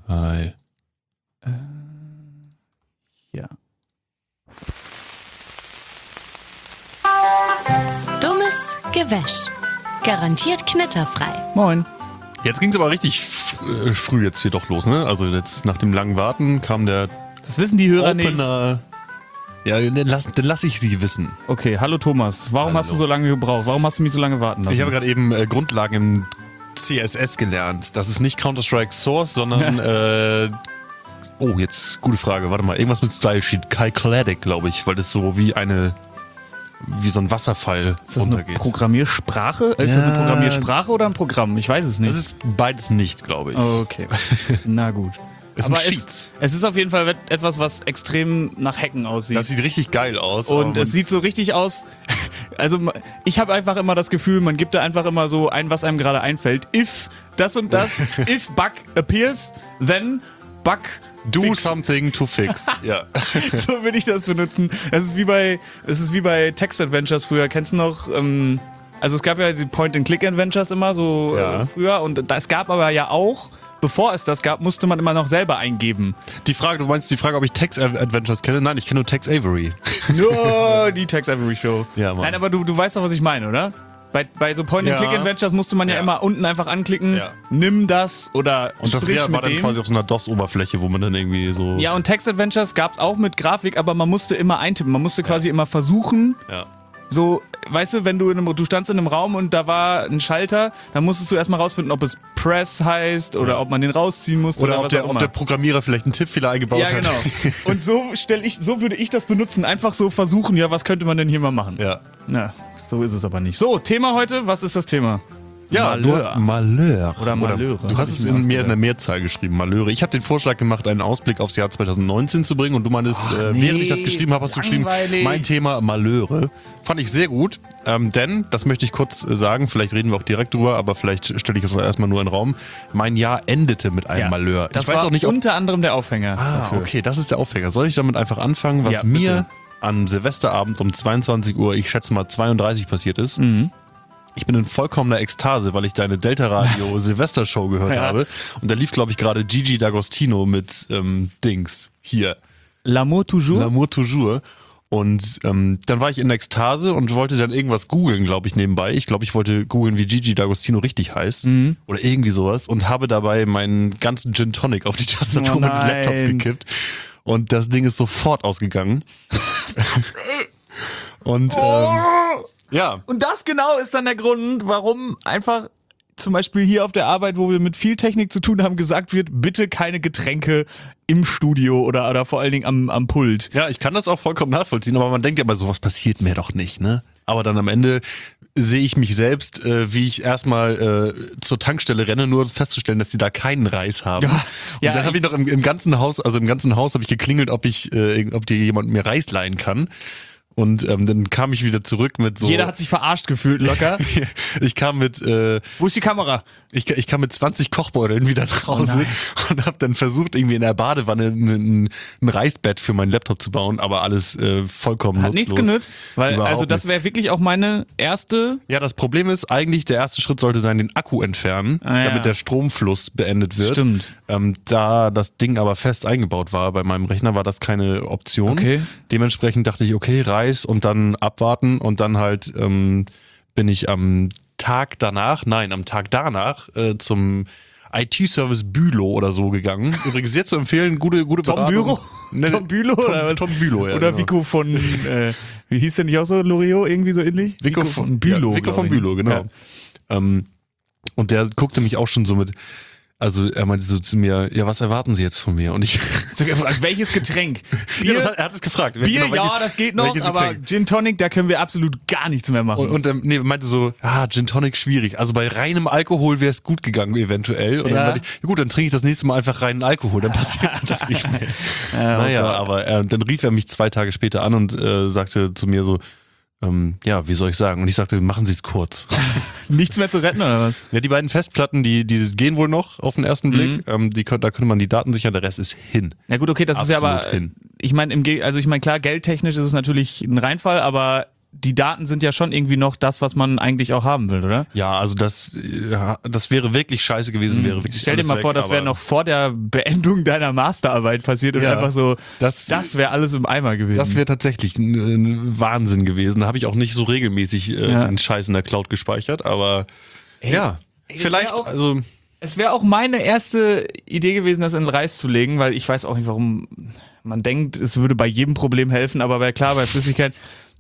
Hi. Ja. Dummes Gewäsch. Garantiert knitterfrei. Moin. Jetzt ging es aber richtig früh jetzt hier doch los, ne? Also jetzt nach dem langen Warten kam der Das wissen die Hörer nicht. Opener. Ja, dann lass ich sie wissen. Okay, hallo Thomas. Warum hast du so lange gebraucht? Warum hast du mich so lange warten lassen? Ich habe gerade eben Grundlagen im CSS gelernt. Das ist nicht Counter-Strike Source, sondern oh, jetzt gute Frage. Warte mal, irgendwas mit Style Sheet. Cycladic, glaube ich, weil das so wie so ein Wasserfall Ist das eine runtergeht. Programmiersprache? Ist das eine Programmiersprache oder ein Programm? Ich weiß es nicht. Das ist beides nicht, glaube ich. Okay. Na gut. Es sind Aber Sheets. es ist auf jeden Fall etwas, was extrem nach Hacken aussieht. Das sieht richtig geil aus. Und aber es sieht so richtig aus, also ich habe einfach immer das Gefühl, man gibt da einfach immer so ein, was einem gerade einfällt. If das und das, if bug appears, then bug do fix. something to fix. Ja. So würde ich das benutzen. Es ist wie bei Text-Adventures früher. Kennst du noch, also es gab ja die Point-and-Click-Adventures immer so Ja. früher und es gab aber ja auch, bevor es das gab, musste man immer noch selber eingeben. Du meinst die Frage, ob ich Text-Adventures kenne? Nein, ich kenne nur Tex Avery. Nur die Text-Avery-Show. Ja, Mann. Nein, aber du weißt doch, was ich meine, oder? Bei so Point-and-Click-Adventures musste man ja immer unten einfach anklicken, Ja. nimm das oder Und das Strich war mit dann dem. quasi auf so einer DOS-Oberfläche, wo man dann irgendwie so... Ja, und Text-Adventures gab es auch mit Grafik, aber man musste immer eintippen. Man musste quasi immer versuchen, Ja. so, weißt du, wenn du standst in einem Raum und da war ein Schalter, dann musstest du erstmal rausfinden, ob es Press heißt oder ob man den rausziehen musste Oder oder ob was auch der immer. Programmierer vielleicht einen Tippfehler eingebaut Ja, hat. genau. Und so würde ich das benutzen. Einfach so versuchen, ja, was könnte man denn hier mal machen? Ja. Na, so ist es aber nicht. So, Thema heute, was ist das Thema? Ja, Malheur. Malheur. Oder Malheure, Du hab hast ich es mir in ausgedacht. der Mehrzahl geschrieben, Malheure. Ich habe den Vorschlag gemacht, einen Ausblick aufs Jahr 2019 zu bringen und du meintest, während ich das geschrieben habe, hast du geschrieben, langweilig. mein Thema Malheure. Fand ich sehr gut, denn, das möchte ich kurz sagen, vielleicht reden wir auch direkt drüber, aber vielleicht stelle ich es erstmal nur in den Raum. Mein Jahr endete mit einem Malheur. Das ich weiß war auch nicht, ob... unter anderem der Aufhänger dafür. Okay, das ist der Aufhänger. Soll ich damit einfach anfangen, was Ja, mir bitte. am Silvesterabend um 22 Uhr, ich schätze mal 32 passiert ist? Mhm. Ich bin in vollkommener Ekstase, weil ich deine Delta-Radio Silvestershow gehört habe. Und da lief, glaube ich, gerade Gigi D'Agostino mit Dings hier. L'amour toujours? L'amour toujours. Und dann war ich in Ekstase und wollte dann irgendwas googeln, glaube ich, nebenbei. Ich glaube, ich wollte googeln, wie Gigi D'Agostino richtig heißt. Oder irgendwie sowas. Und habe dabei meinen ganzen Gin Tonic auf die Tastatur Oh meines nein. Laptops gekippt. Und das Ding ist sofort ausgegangen. Und ja. Und das genau ist dann der Grund, warum einfach zum Beispiel hier auf der Arbeit, wo wir mit viel Technik zu tun haben, gesagt wird, bitte keine Getränke im Studio oder vor allen Dingen am Pult. Ja, ich kann das auch vollkommen nachvollziehen, aber man denkt ja immer, sowas passiert mir doch nicht, ne? Aber dann am Ende sehe ich mich selbst, wie ich erstmal zur Tankstelle renne, nur festzustellen, dass die da keinen Reis haben. Ja, Und dann habe ich noch im ganzen Haus habe ich geklingelt, ob dir jemand mir Reis leihen kann. Und dann kam ich wieder zurück mit so... Jeder hat sich verarscht gefühlt, locker. Ich kam mit... Wo ist die Kamera? Ich kam mit 20 Kochbeuteln wieder nach Hause nein. und habe dann versucht, irgendwie in der Badewanne ein Reisbett für meinen Laptop zu bauen, aber alles vollkommen Hat nutzlos. nichts genützt? Weil, Überhaupt also das wäre wirklich auch meine erste... Ja, das Problem ist eigentlich, der erste Schritt sollte sein, den Akku entfernen, Ah, ja. damit der Stromfluss beendet wird. Stimmt. Da das Ding aber fest eingebaut war bei meinem Rechner, war das keine Option. Okay. Dementsprechend dachte ich, okay, Reis und dann abwarten und dann halt bin ich am Tag danach zum IT-Service Bülow oder so gegangen. Übrigens sehr zu empfehlen, gute Tom Beratung. Bülow? Ne, Tom Bülow oder was? Tom Bülow, ja. Oder genau. Vico von, wie hieß der nicht auch so, Loriot, irgendwie so ähnlich? Vico von Bülow. Ja, Vico glaub von ich. Bülow, genau. Ja. Und der guckte mich auch schon so mit, also er meinte so zu mir, ja, was erwarten Sie jetzt von mir? Und ich, So gefragt, welches Getränk? Bier, er hat es gefragt. Bier Genau, ja, das geht noch, welches aber Getränk? Gin Tonic, da können wir absolut gar nichts mehr machen. Und meinte so, Gin Tonic schwierig. Also bei reinem Alkohol wäre es gut gegangen eventuell. Und Ja. dann meinte ich, ja gut, dann trinke ich das nächste Mal einfach reinen Alkohol, dann passiert das nicht mehr. Naja, aber dann rief er mich 2 Tage später an und sagte zu mir so, ja, wie soll ich sagen? Und ich sagte, machen Sie es kurz. Nichts mehr zu retten, oder was? Ja, die beiden Festplatten, die gehen wohl noch auf den ersten Blick. Da könnte man die Daten sichern, der Rest ist hin. Ja gut, okay, das ist ja Absolut aber, hin. ich meine, klar, geldtechnisch ist es natürlich ein Reinfall, aber die Daten sind ja schon irgendwie noch das, was man eigentlich auch haben will, oder? Ja, also das wäre wirklich scheiße gewesen. Wäre wirklich Stell dir alles mal weg, vor, das wäre aber noch vor der Beendung deiner Masterarbeit passiert und Ja. einfach so, Das- das wäre alles im Eimer gewesen. Das wäre tatsächlich ein Wahnsinn gewesen. Da habe ich auch nicht so regelmäßig den Scheiß in der Cloud gespeichert, aber ja, es vielleicht, wär auch- also Es wäre auch meine erste Idee gewesen, das in den Reis zu legen, weil ich weiß auch nicht, warum man denkt, es würde bei jedem Problem helfen, aber klar, bei Flüssigkeit.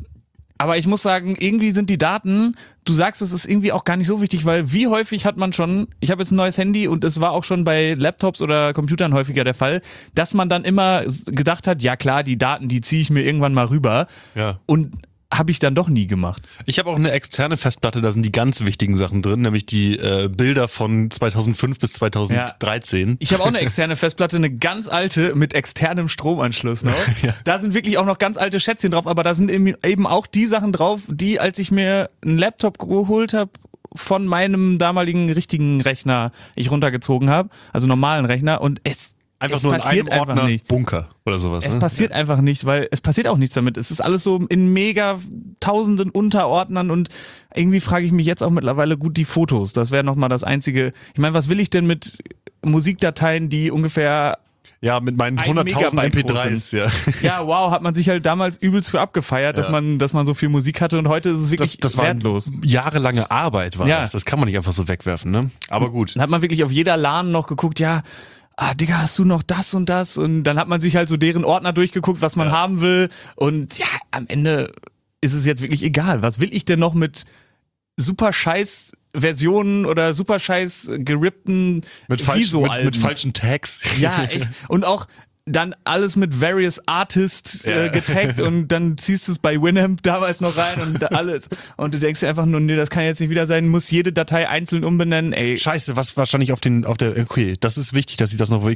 Aber ich muss sagen, irgendwie sind die Daten, du sagst, es ist irgendwie auch gar nicht so wichtig, weil wie häufig hat man schon, ich habe jetzt ein neues Handy und es war auch schon bei Laptops oder Computern häufiger der Fall, dass man dann immer gedacht hat, ja klar, die Daten, die ziehe ich mir irgendwann mal rüber. ja. Und habe ich dann doch nie gemacht. Ich habe auch eine externe Festplatte, da sind die ganz wichtigen Sachen drin, nämlich die Bilder von 2005 bis 2013. Ich habe auch eine externe Festplatte, eine ganz alte mit externem Stromanschluss noch. Da sind wirklich auch noch ganz alte Schätzchen drauf, aber da sind eben auch die Sachen drauf, die, als ich mir einen Laptop geholt habe, von meinem damaligen richtigen Rechner ich runtergezogen habe, also normalen Rechner, und es Einfach nur in einem passiert einfach Ordner nicht. Bunker oder sowas. Es ne? passiert einfach nicht, weil es passiert auch nichts damit. Es ist alles so in mega tausenden Unterordnern und irgendwie frage ich mich jetzt auch mittlerweile, gut, die Fotos, das wäre nochmal das Einzige. Ich meine, was will ich denn mit Musikdateien, die ungefähr, Ja, mit meinen 1 100.000 Megabyte groß MP3s, ja. ja wow, hat man sich halt damals übelst für abgefeiert, dass man so viel Musik hatte, und heute ist es wirklich Das war wertlos. jahrelange Arbeit war Ja. das. Das kann man nicht einfach so wegwerfen, ne? Aber gut. Dann hat man wirklich auf jeder LAN noch geguckt, ja, Digga, hast du noch das und das? Und dann hat man sich halt so deren Ordner durchgeguckt, was man haben will. Und ja, am Ende ist es jetzt wirklich egal. Was will ich denn noch mit super scheiß Versionen oder super scheiß gerippten Mit Viso-Alben? falschen Tags. Ja, echt. Und auch dann alles mit Various Artists getaggt, und dann ziehst du es bei Winamp damals noch rein und alles. Und du denkst dir einfach nur, nee, das kann jetzt nicht wieder sein, muss jede Datei einzeln umbenennen, ey. Scheiße, was wahrscheinlich okay, das ist wichtig, dass ich das noch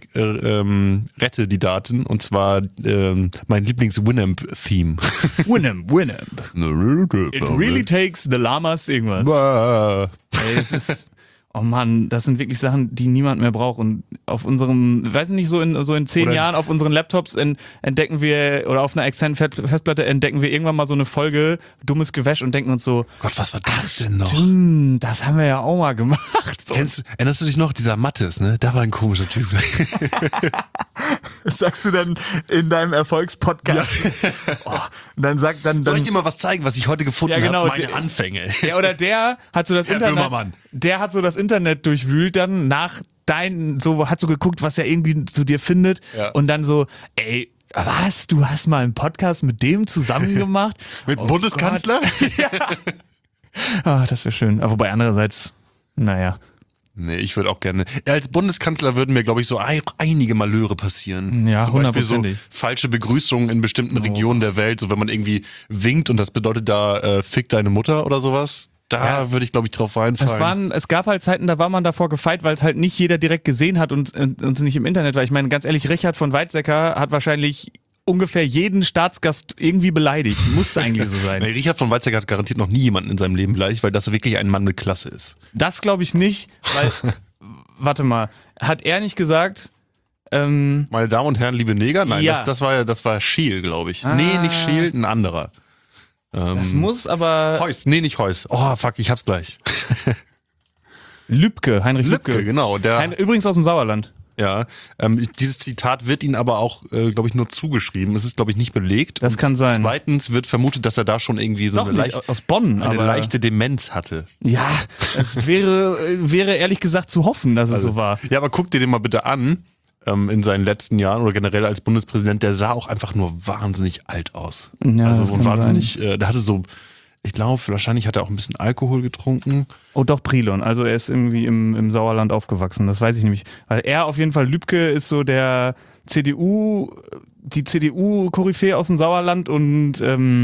rette, die Daten, und zwar mein Lieblings-Winamp-Theme. Winamp. It really takes the llamas irgendwas. Ey, es ist, oh Mann, das sind wirklich Sachen, die niemand mehr braucht. Und auf unserem, weiß ich nicht, so in 10 Oder- Jahren auf unseren Laptops entdecken wir, oder auf einer externen Festplatte entdecken wir irgendwann mal so eine Folge Dummes Gewäsch und denken uns so, Gott, was war das denn noch? das haben wir ja auch mal gemacht. So, Erinnerst du dich noch, dieser Mattes, ne? Da war ein komischer Typ. das sagst du dann in deinem Erfolgspodcast. Oh, und dann sagt dann, Soll ich dir mal was zeigen, was ich heute gefunden Ja, genau, habe? Meine der- Anfänge. Ja, oder der hat so das Herr Internet, Böhmermann. der hat so das Internet durchwühlt dann hat so geguckt, was er irgendwie zu dir findet, Ja. und dann so, ey, was, du hast mal einen Podcast mit dem zusammen gemacht? Mit Oh Bundeskanzler? Ah, das wäre schön. Aber wobei andererseits, naja. Nee, ich würde auch gerne. Als Bundeskanzler würden mir, glaube ich, so einige Malheure passieren. Ja, Zum Beispiel so 100%. falsche Begrüßungen in bestimmten Regionen der Welt, so wenn man irgendwie winkt und das bedeutet da fick deine Mutter oder sowas. Da Ja. würde ich, glaube ich, drauf reinfallen. Es gab halt Zeiten, da war man davor gefeit, weil es halt nicht jeder direkt gesehen hat und nicht im Internet war. Ich meine, ganz ehrlich, Richard von Weizsäcker hat wahrscheinlich ungefähr jeden Staatsgast irgendwie beleidigt. Muss eigentlich so sein. Nee, Richard von Weizsäcker hat garantiert noch nie jemanden in seinem Leben beleidigt, weil das wirklich ein Mann mit Klasse ist. Das glaube ich nicht, weil, warte mal, hat er nicht gesagt, Meine Damen und Herren, liebe Neger? Nein, Ja. das war Scheel, glaube ich. Nee, nicht Scheel, ein anderer. das muss aber Heuss, nee, nicht Heuss. Oh, fuck, ich hab's gleich. Heinrich Lübke. Genau. Der, Übrigens aus dem Sauerland. ja, dieses Zitat wird ihm aber auch, glaube ich, nur zugeschrieben. Es ist, glaube ich, nicht belegt. Das kann sein. Zweitens wird vermutet, dass er da schon irgendwie so Doch eine, nicht, aus Bonn. eine aber leichte Demenz hatte. ja, es wäre ehrlich gesagt zu hoffen, dass es so war. Ja, aber guck dir den mal bitte an. In seinen letzten Jahren oder generell als Bundespräsident, der sah auch einfach nur wahnsinnig alt aus. Ja, also das so kann wahnsinnig, der hatte so, ich glaube, wahrscheinlich hat er auch ein bisschen Alkohol getrunken. Oh doch, Brilon. Also er ist irgendwie im Sauerland aufgewachsen. Das weiß ich nämlich. Weil er auf jeden Fall, Lübke ist so die CDU-Koryphäe aus dem Sauerland, und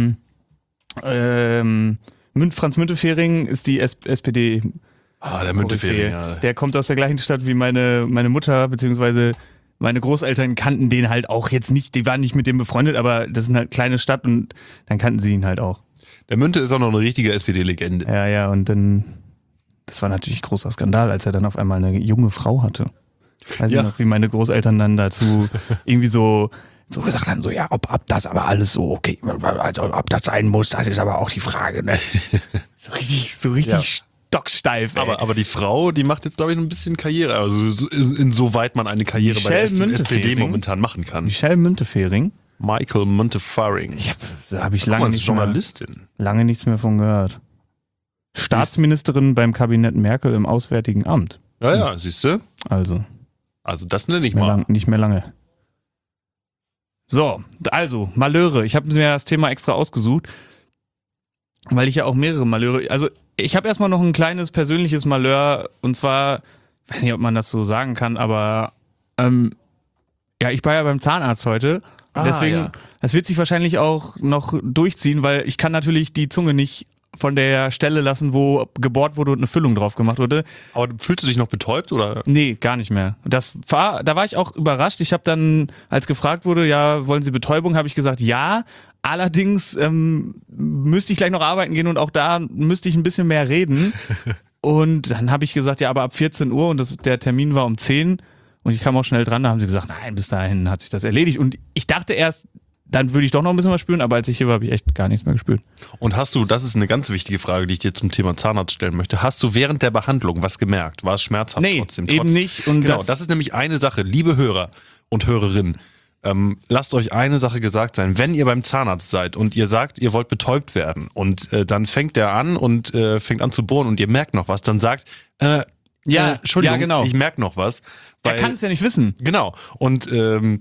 Franz Müntefering ist die SPD. Ah, der Müntefering, ja. Der kommt aus der gleichen Stadt wie meine Mutter, beziehungsweise meine Großeltern kannten den halt auch jetzt nicht, die waren nicht mit dem befreundet, aber das ist eine halt kleine Stadt, und dann kannten sie ihn halt auch. Der Münte ist auch noch eine richtige SPD-Legende. Ja, und dann, das war natürlich großer Skandal, als er dann auf einmal eine junge Frau hatte. Weiß Ja. ich noch, wie meine Großeltern dann dazu irgendwie so so gesagt haben, so ja, ob das aber alles so okay, also ob das sein muss, das ist aber auch die Frage, ne? so richtig stocksteif, ey. Aber die Frau, die macht jetzt, glaube ich, ein bisschen Karriere. Also insoweit man eine Karriere bei der SPD Müntefering momentan machen kann. Michelle Müntefering. Michael Müntefering. Da habe ich Guck mal, lange, das ist Journalistin. lange nichts mehr von gehört. Staatsministerin beim Kabinett Merkel im Auswärtigen Amt. Ja, siehst du? Also Das nenne ich mal. nicht mehr lange. So, also Malheure. Ich habe mir das Thema extra ausgesucht, weil ich ja auch mehrere Malheure. Also ich habe erstmal noch ein kleines persönliches Malheur und zwar, weiß nicht, ob man das so sagen kann, aber ich war ja beim Zahnarzt heute. Deswegen, das wird sich wahrscheinlich auch noch durchziehen, weil ich kann natürlich die Zunge nicht von der Stelle lassen, wo gebohrt wurde und eine Füllung drauf gemacht wurde. Aber fühlst du dich noch betäubt oder? Nee, gar nicht mehr. Da war ich auch überrascht. Ich habe dann, als gefragt wurde, ja, wollen Sie Betäubung, habe ich gesagt, ja. Allerdings müsste ich gleich noch arbeiten gehen und auch da müsste ich ein bisschen mehr reden. Und dann habe ich gesagt, ja, aber ab 14 Uhr und der Termin war um 10 und ich kam auch schnell dran. Da haben sie gesagt, nein, bis dahin hat sich das erledigt. Und ich dachte erst, dann würde ich doch noch ein bisschen was spüren, aber als ich hier war, habe ich echt gar nichts mehr gespürt. Und hast du, das ist eine ganz wichtige Frage, die ich dir zum Thema Zahnarzt stellen möchte, hast du während der Behandlung was gemerkt? War es schmerzhaft trotzdem? Nee, eben nicht. Und genau, das ist nämlich eine Sache, liebe Hörer und Hörerinnen, lasst euch eine Sache gesagt sein, wenn ihr beim Zahnarzt seid und ihr sagt, ihr wollt betäubt werden und dann fängt der an und fängt an zu bohren und ihr merkt noch was, dann sagt, Entschuldigung, genau. ich merke noch was. Er kann es ja nicht wissen. Genau. Und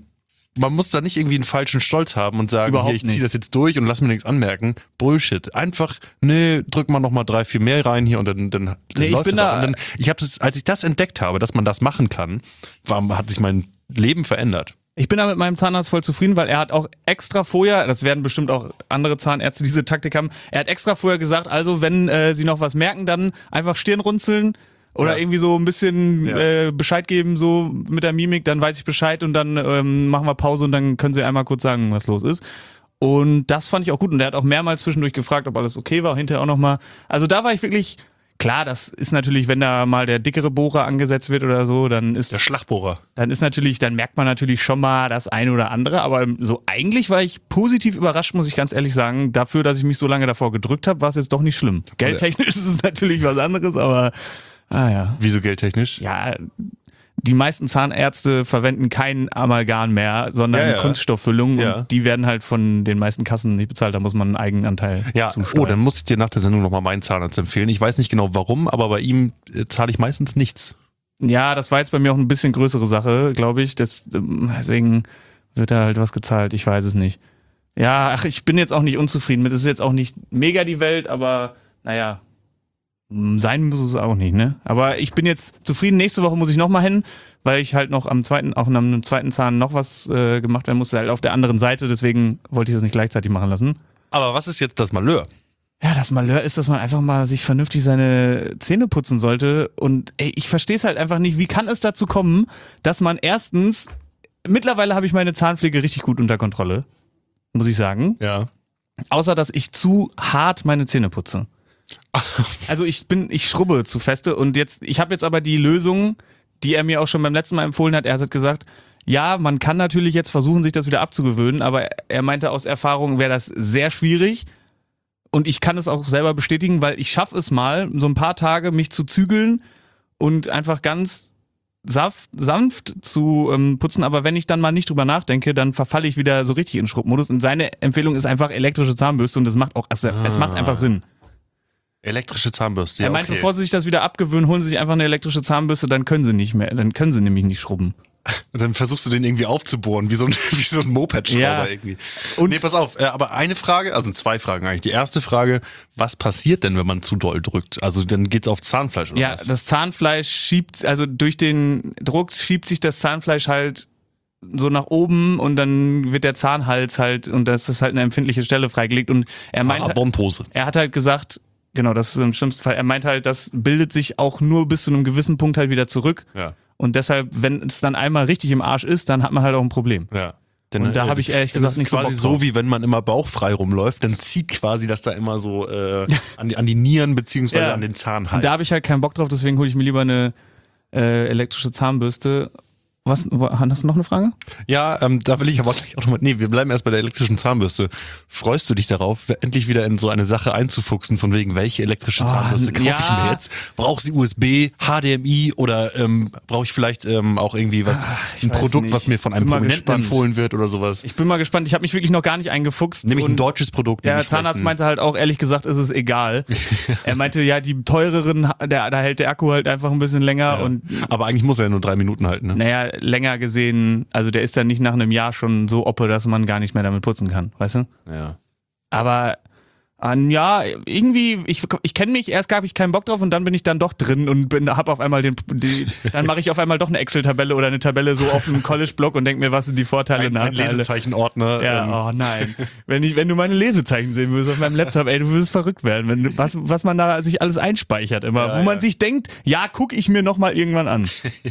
man muss da nicht irgendwie einen falschen Stolz haben und sagen, Überhaupt hier, ich ziehe das jetzt durch und lass mir nichts anmerken. Bullshit. Einfach, drück mal nochmal 3, 4 mehr rein hier und dann läuft es auch. Und dann, als ich das entdeckt habe, dass man das machen kann, hat sich mein Leben verändert. Ich bin da mit meinem Zahnarzt voll zufrieden, weil er hat auch extra vorher, das werden bestimmt auch andere Zahnärzte diese Taktik haben, er hat extra vorher gesagt, also wenn Sie noch was merken, dann einfach Stirn runzeln. Oder irgendwie so ein bisschen Bescheid geben, so mit der Mimik, dann weiß ich Bescheid und dann machen wir Pause und dann können sie einmal kurz sagen, was los ist. Und das fand ich auch gut und der hat auch mehrmals zwischendurch gefragt, ob alles okay war, hinterher auch nochmal. Also da war ich wirklich, klar, das ist natürlich, wenn da mal der dickere Bohrer angesetzt wird oder so, dann ist... Der Schlagbohrer. Dann merkt man natürlich schon mal das eine oder andere, aber so eigentlich war ich positiv überrascht, muss ich ganz ehrlich sagen. Dafür, dass ich mich so lange davor gedrückt habe, war es jetzt doch nicht schlimm. Geldtechnisch ist es natürlich was anderes, aber... ja. Wieso geldtechnisch? Ja, die meisten Zahnärzte verwenden kein Amalgam mehr, sondern Kunststofffüllungen und die werden halt von den meisten Kassen nicht bezahlt, da muss man einen Eigenanteil zusteuern. Dann muss ich dir nach der Sendung nochmal meinen Zahnarzt empfehlen. Ich weiß nicht genau warum, aber bei ihm zahle ich meistens nichts. Ja, das war jetzt bei mir auch ein bisschen größere Sache, glaube ich. Deswegen wird da halt was gezahlt, ich weiß es nicht. Ja, ich bin jetzt auch nicht unzufrieden mit. Es ist jetzt auch nicht mega die Welt, aber naja. Sein muss es auch nicht, ne? Aber ich bin jetzt zufrieden. Nächste Woche muss ich nochmal hin, weil ich halt noch am zweiten Zahn noch was gemacht werden musste, halt auf der anderen Seite. Deswegen wollte ich das nicht gleichzeitig machen lassen. Aber was ist jetzt das Malheur? Ja, das Malheur ist, dass man einfach mal sich vernünftig seine Zähne putzen sollte. Und ich verstehe es halt einfach nicht. Wie kann es dazu kommen, dass man erstens, mittlerweile habe ich meine Zahnpflege richtig gut unter Kontrolle, muss ich sagen. Ja. Außer, dass ich zu hart meine Zähne putze. Also ich schrubbe zu feste und ich habe jetzt aber die Lösung, die er mir auch schon beim letzten Mal empfohlen hat. Er hat gesagt, ja, man kann natürlich jetzt versuchen, sich das wieder abzugewöhnen, aber er meinte, aus Erfahrung wäre das sehr schwierig und ich kann es auch selber bestätigen, weil ich schaffe es mal, so ein paar Tage mich zu zügeln und einfach ganz sanft zu putzen, aber wenn ich dann mal nicht drüber nachdenke, dann verfalle ich wieder so richtig in Schrubbmodus und seine Empfehlung ist einfach elektrische Zahnbürste und das macht auch, es macht einfach Sinn. Elektrische Zahnbürste, ja, Er meint, bevor sie sich das wieder abgewöhnen, holen sie sich einfach eine elektrische Zahnbürste, dann können sie nämlich nicht schrubben. Und dann versuchst du den irgendwie aufzubohren, wie so ein Moped-Schrauber irgendwie. Und pass auf, aber eine Frage, also 2 Fragen eigentlich. Die erste Frage, was passiert denn, wenn man zu doll drückt? Also dann geht's auf Zahnfleisch oder was? Ja, das Zahnfleisch durch den Druck schiebt sich das Zahnfleisch halt so nach oben und dann wird der Zahnhals halt, und das ist halt eine empfindliche Stelle freigelegt und er meint, er hat halt gesagt, genau, das ist im schlimmsten Fall. Er meint halt, das bildet sich auch nur bis zu einem gewissen Punkt halt wieder zurück. Ja. Und deshalb, wenn es dann einmal richtig im Arsch ist, dann hat man halt auch ein Problem. Ja. Denn, und da habe ich ehrlich gesagt nicht so Bock drauf. Das ist quasi so, wie wenn man immer bauchfrei rumläuft, dann zieht quasi das da immer so an die Nieren beziehungsweise an den Zahnhals. Und da habe ich halt keinen Bock drauf, deswegen hole ich mir lieber eine elektrische Zahnbürste. hast du noch eine Frage? Ja, da will ich aber gleich auch nochmal. Nee, wir bleiben erst bei der elektrischen Zahnbürste. Freust du dich darauf, endlich wieder in so eine Sache einzufuchsen, von wegen, welche elektrische Zahnbürste kaufe ich mir jetzt? Braucht sie USB, HDMI oder brauche ich vielleicht auch irgendwie ein Produkt, nicht. was mir von einem Bin mal Prominenten gespannt. empfohlen wird oder sowas? Ich bin mal gespannt. Ich habe mich wirklich noch gar nicht eingefuchst. Nämlich ein und deutsches Produkt. der nämlich Zahnarzt vielleicht meinte halt auch, ehrlich gesagt, ist es egal. Er meinte, ja, die teureren, da hält der Akku halt einfach ein bisschen länger und aber eigentlich muss er ja nur 3 Minuten halten, ne? naja, länger gesehen, also der ist dann nicht nach einem Jahr schon so oppe, dass man gar nicht mehr damit putzen kann, weißt du? Ja. Aber ja, irgendwie, ich kenne mich, erst habe ich keinen Bock drauf und dann bin ich dann doch drin und habe auf einmal dann mache ich auf einmal doch eine Excel-Tabelle oder eine Tabelle so auf dem College-Blog und denke mir, was sind die Vorteile und Ein Nachteile. Lesezeichenordner. Ja, oh nein. Wenn du meine Lesezeichen sehen würdest auf meinem Laptop, ey, du würdest verrückt werden, was man da sich alles einspeichert immer, Ja, wo man ja. sich denkt, ja, guck ich mir nochmal irgendwann an.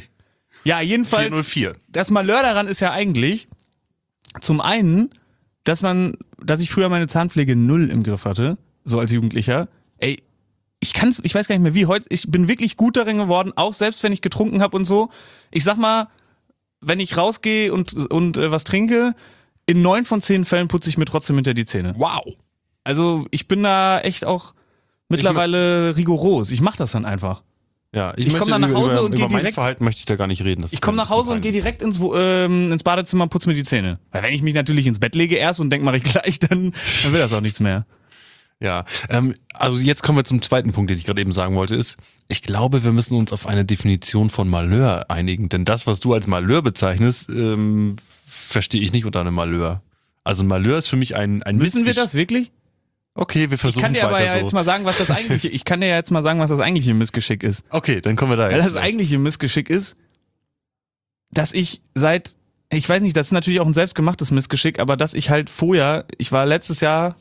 Ja, jedenfalls, 404. das Malheur daran ist ja eigentlich, zum einen, dass ich früher meine Zahnpflege null im Griff hatte, so als Jugendlicher. Ey, ich weiß gar nicht mehr wie, ich bin wirklich gut darin geworden, auch selbst wenn ich getrunken habe und so. Ich sag mal, wenn ich rausgehe und was trinke, in 9 von 10 Fällen putze ich mir trotzdem hinter die Zähne. Wow. Also ich bin da echt auch mittlerweile rigoros. Ich mach das dann einfach. Ja, Ich komm dann nach Hause und geh über mein direkt- Verhalten möchte ich da gar nicht reden. Das Ich ist komme mir nach ein bisschen Hause und gehe peinlich. direkt ins Badezimmer und putze mir die Zähne. Weil wenn ich mich natürlich ins Bett lege erst und denke, mache ich gleich, dann will das auch nichts mehr. Ja, also jetzt kommen wir zum zweiten Punkt, den ich gerade eben sagen wollte, ist, ich glaube, wir müssen uns auf eine Definition von Malheur einigen, denn das, was du als Malheur bezeichnest, verstehe ich nicht unter einem Malheur. Also Malheur ist für mich ein Müssen wir Missgesch- das wirklich? Okay, wir Ich versuchen kann es dir aber weiter ja so. jetzt mal sagen, was das eigentliche Missgeschick ist. Okay, dann kommen wir da Weil jetzt. das eigentliche Missgeschick ist, dass ich weiß nicht, das ist natürlich auch ein selbstgemachtes Missgeschick, aber dass ich halt ich war vorletztes Jahr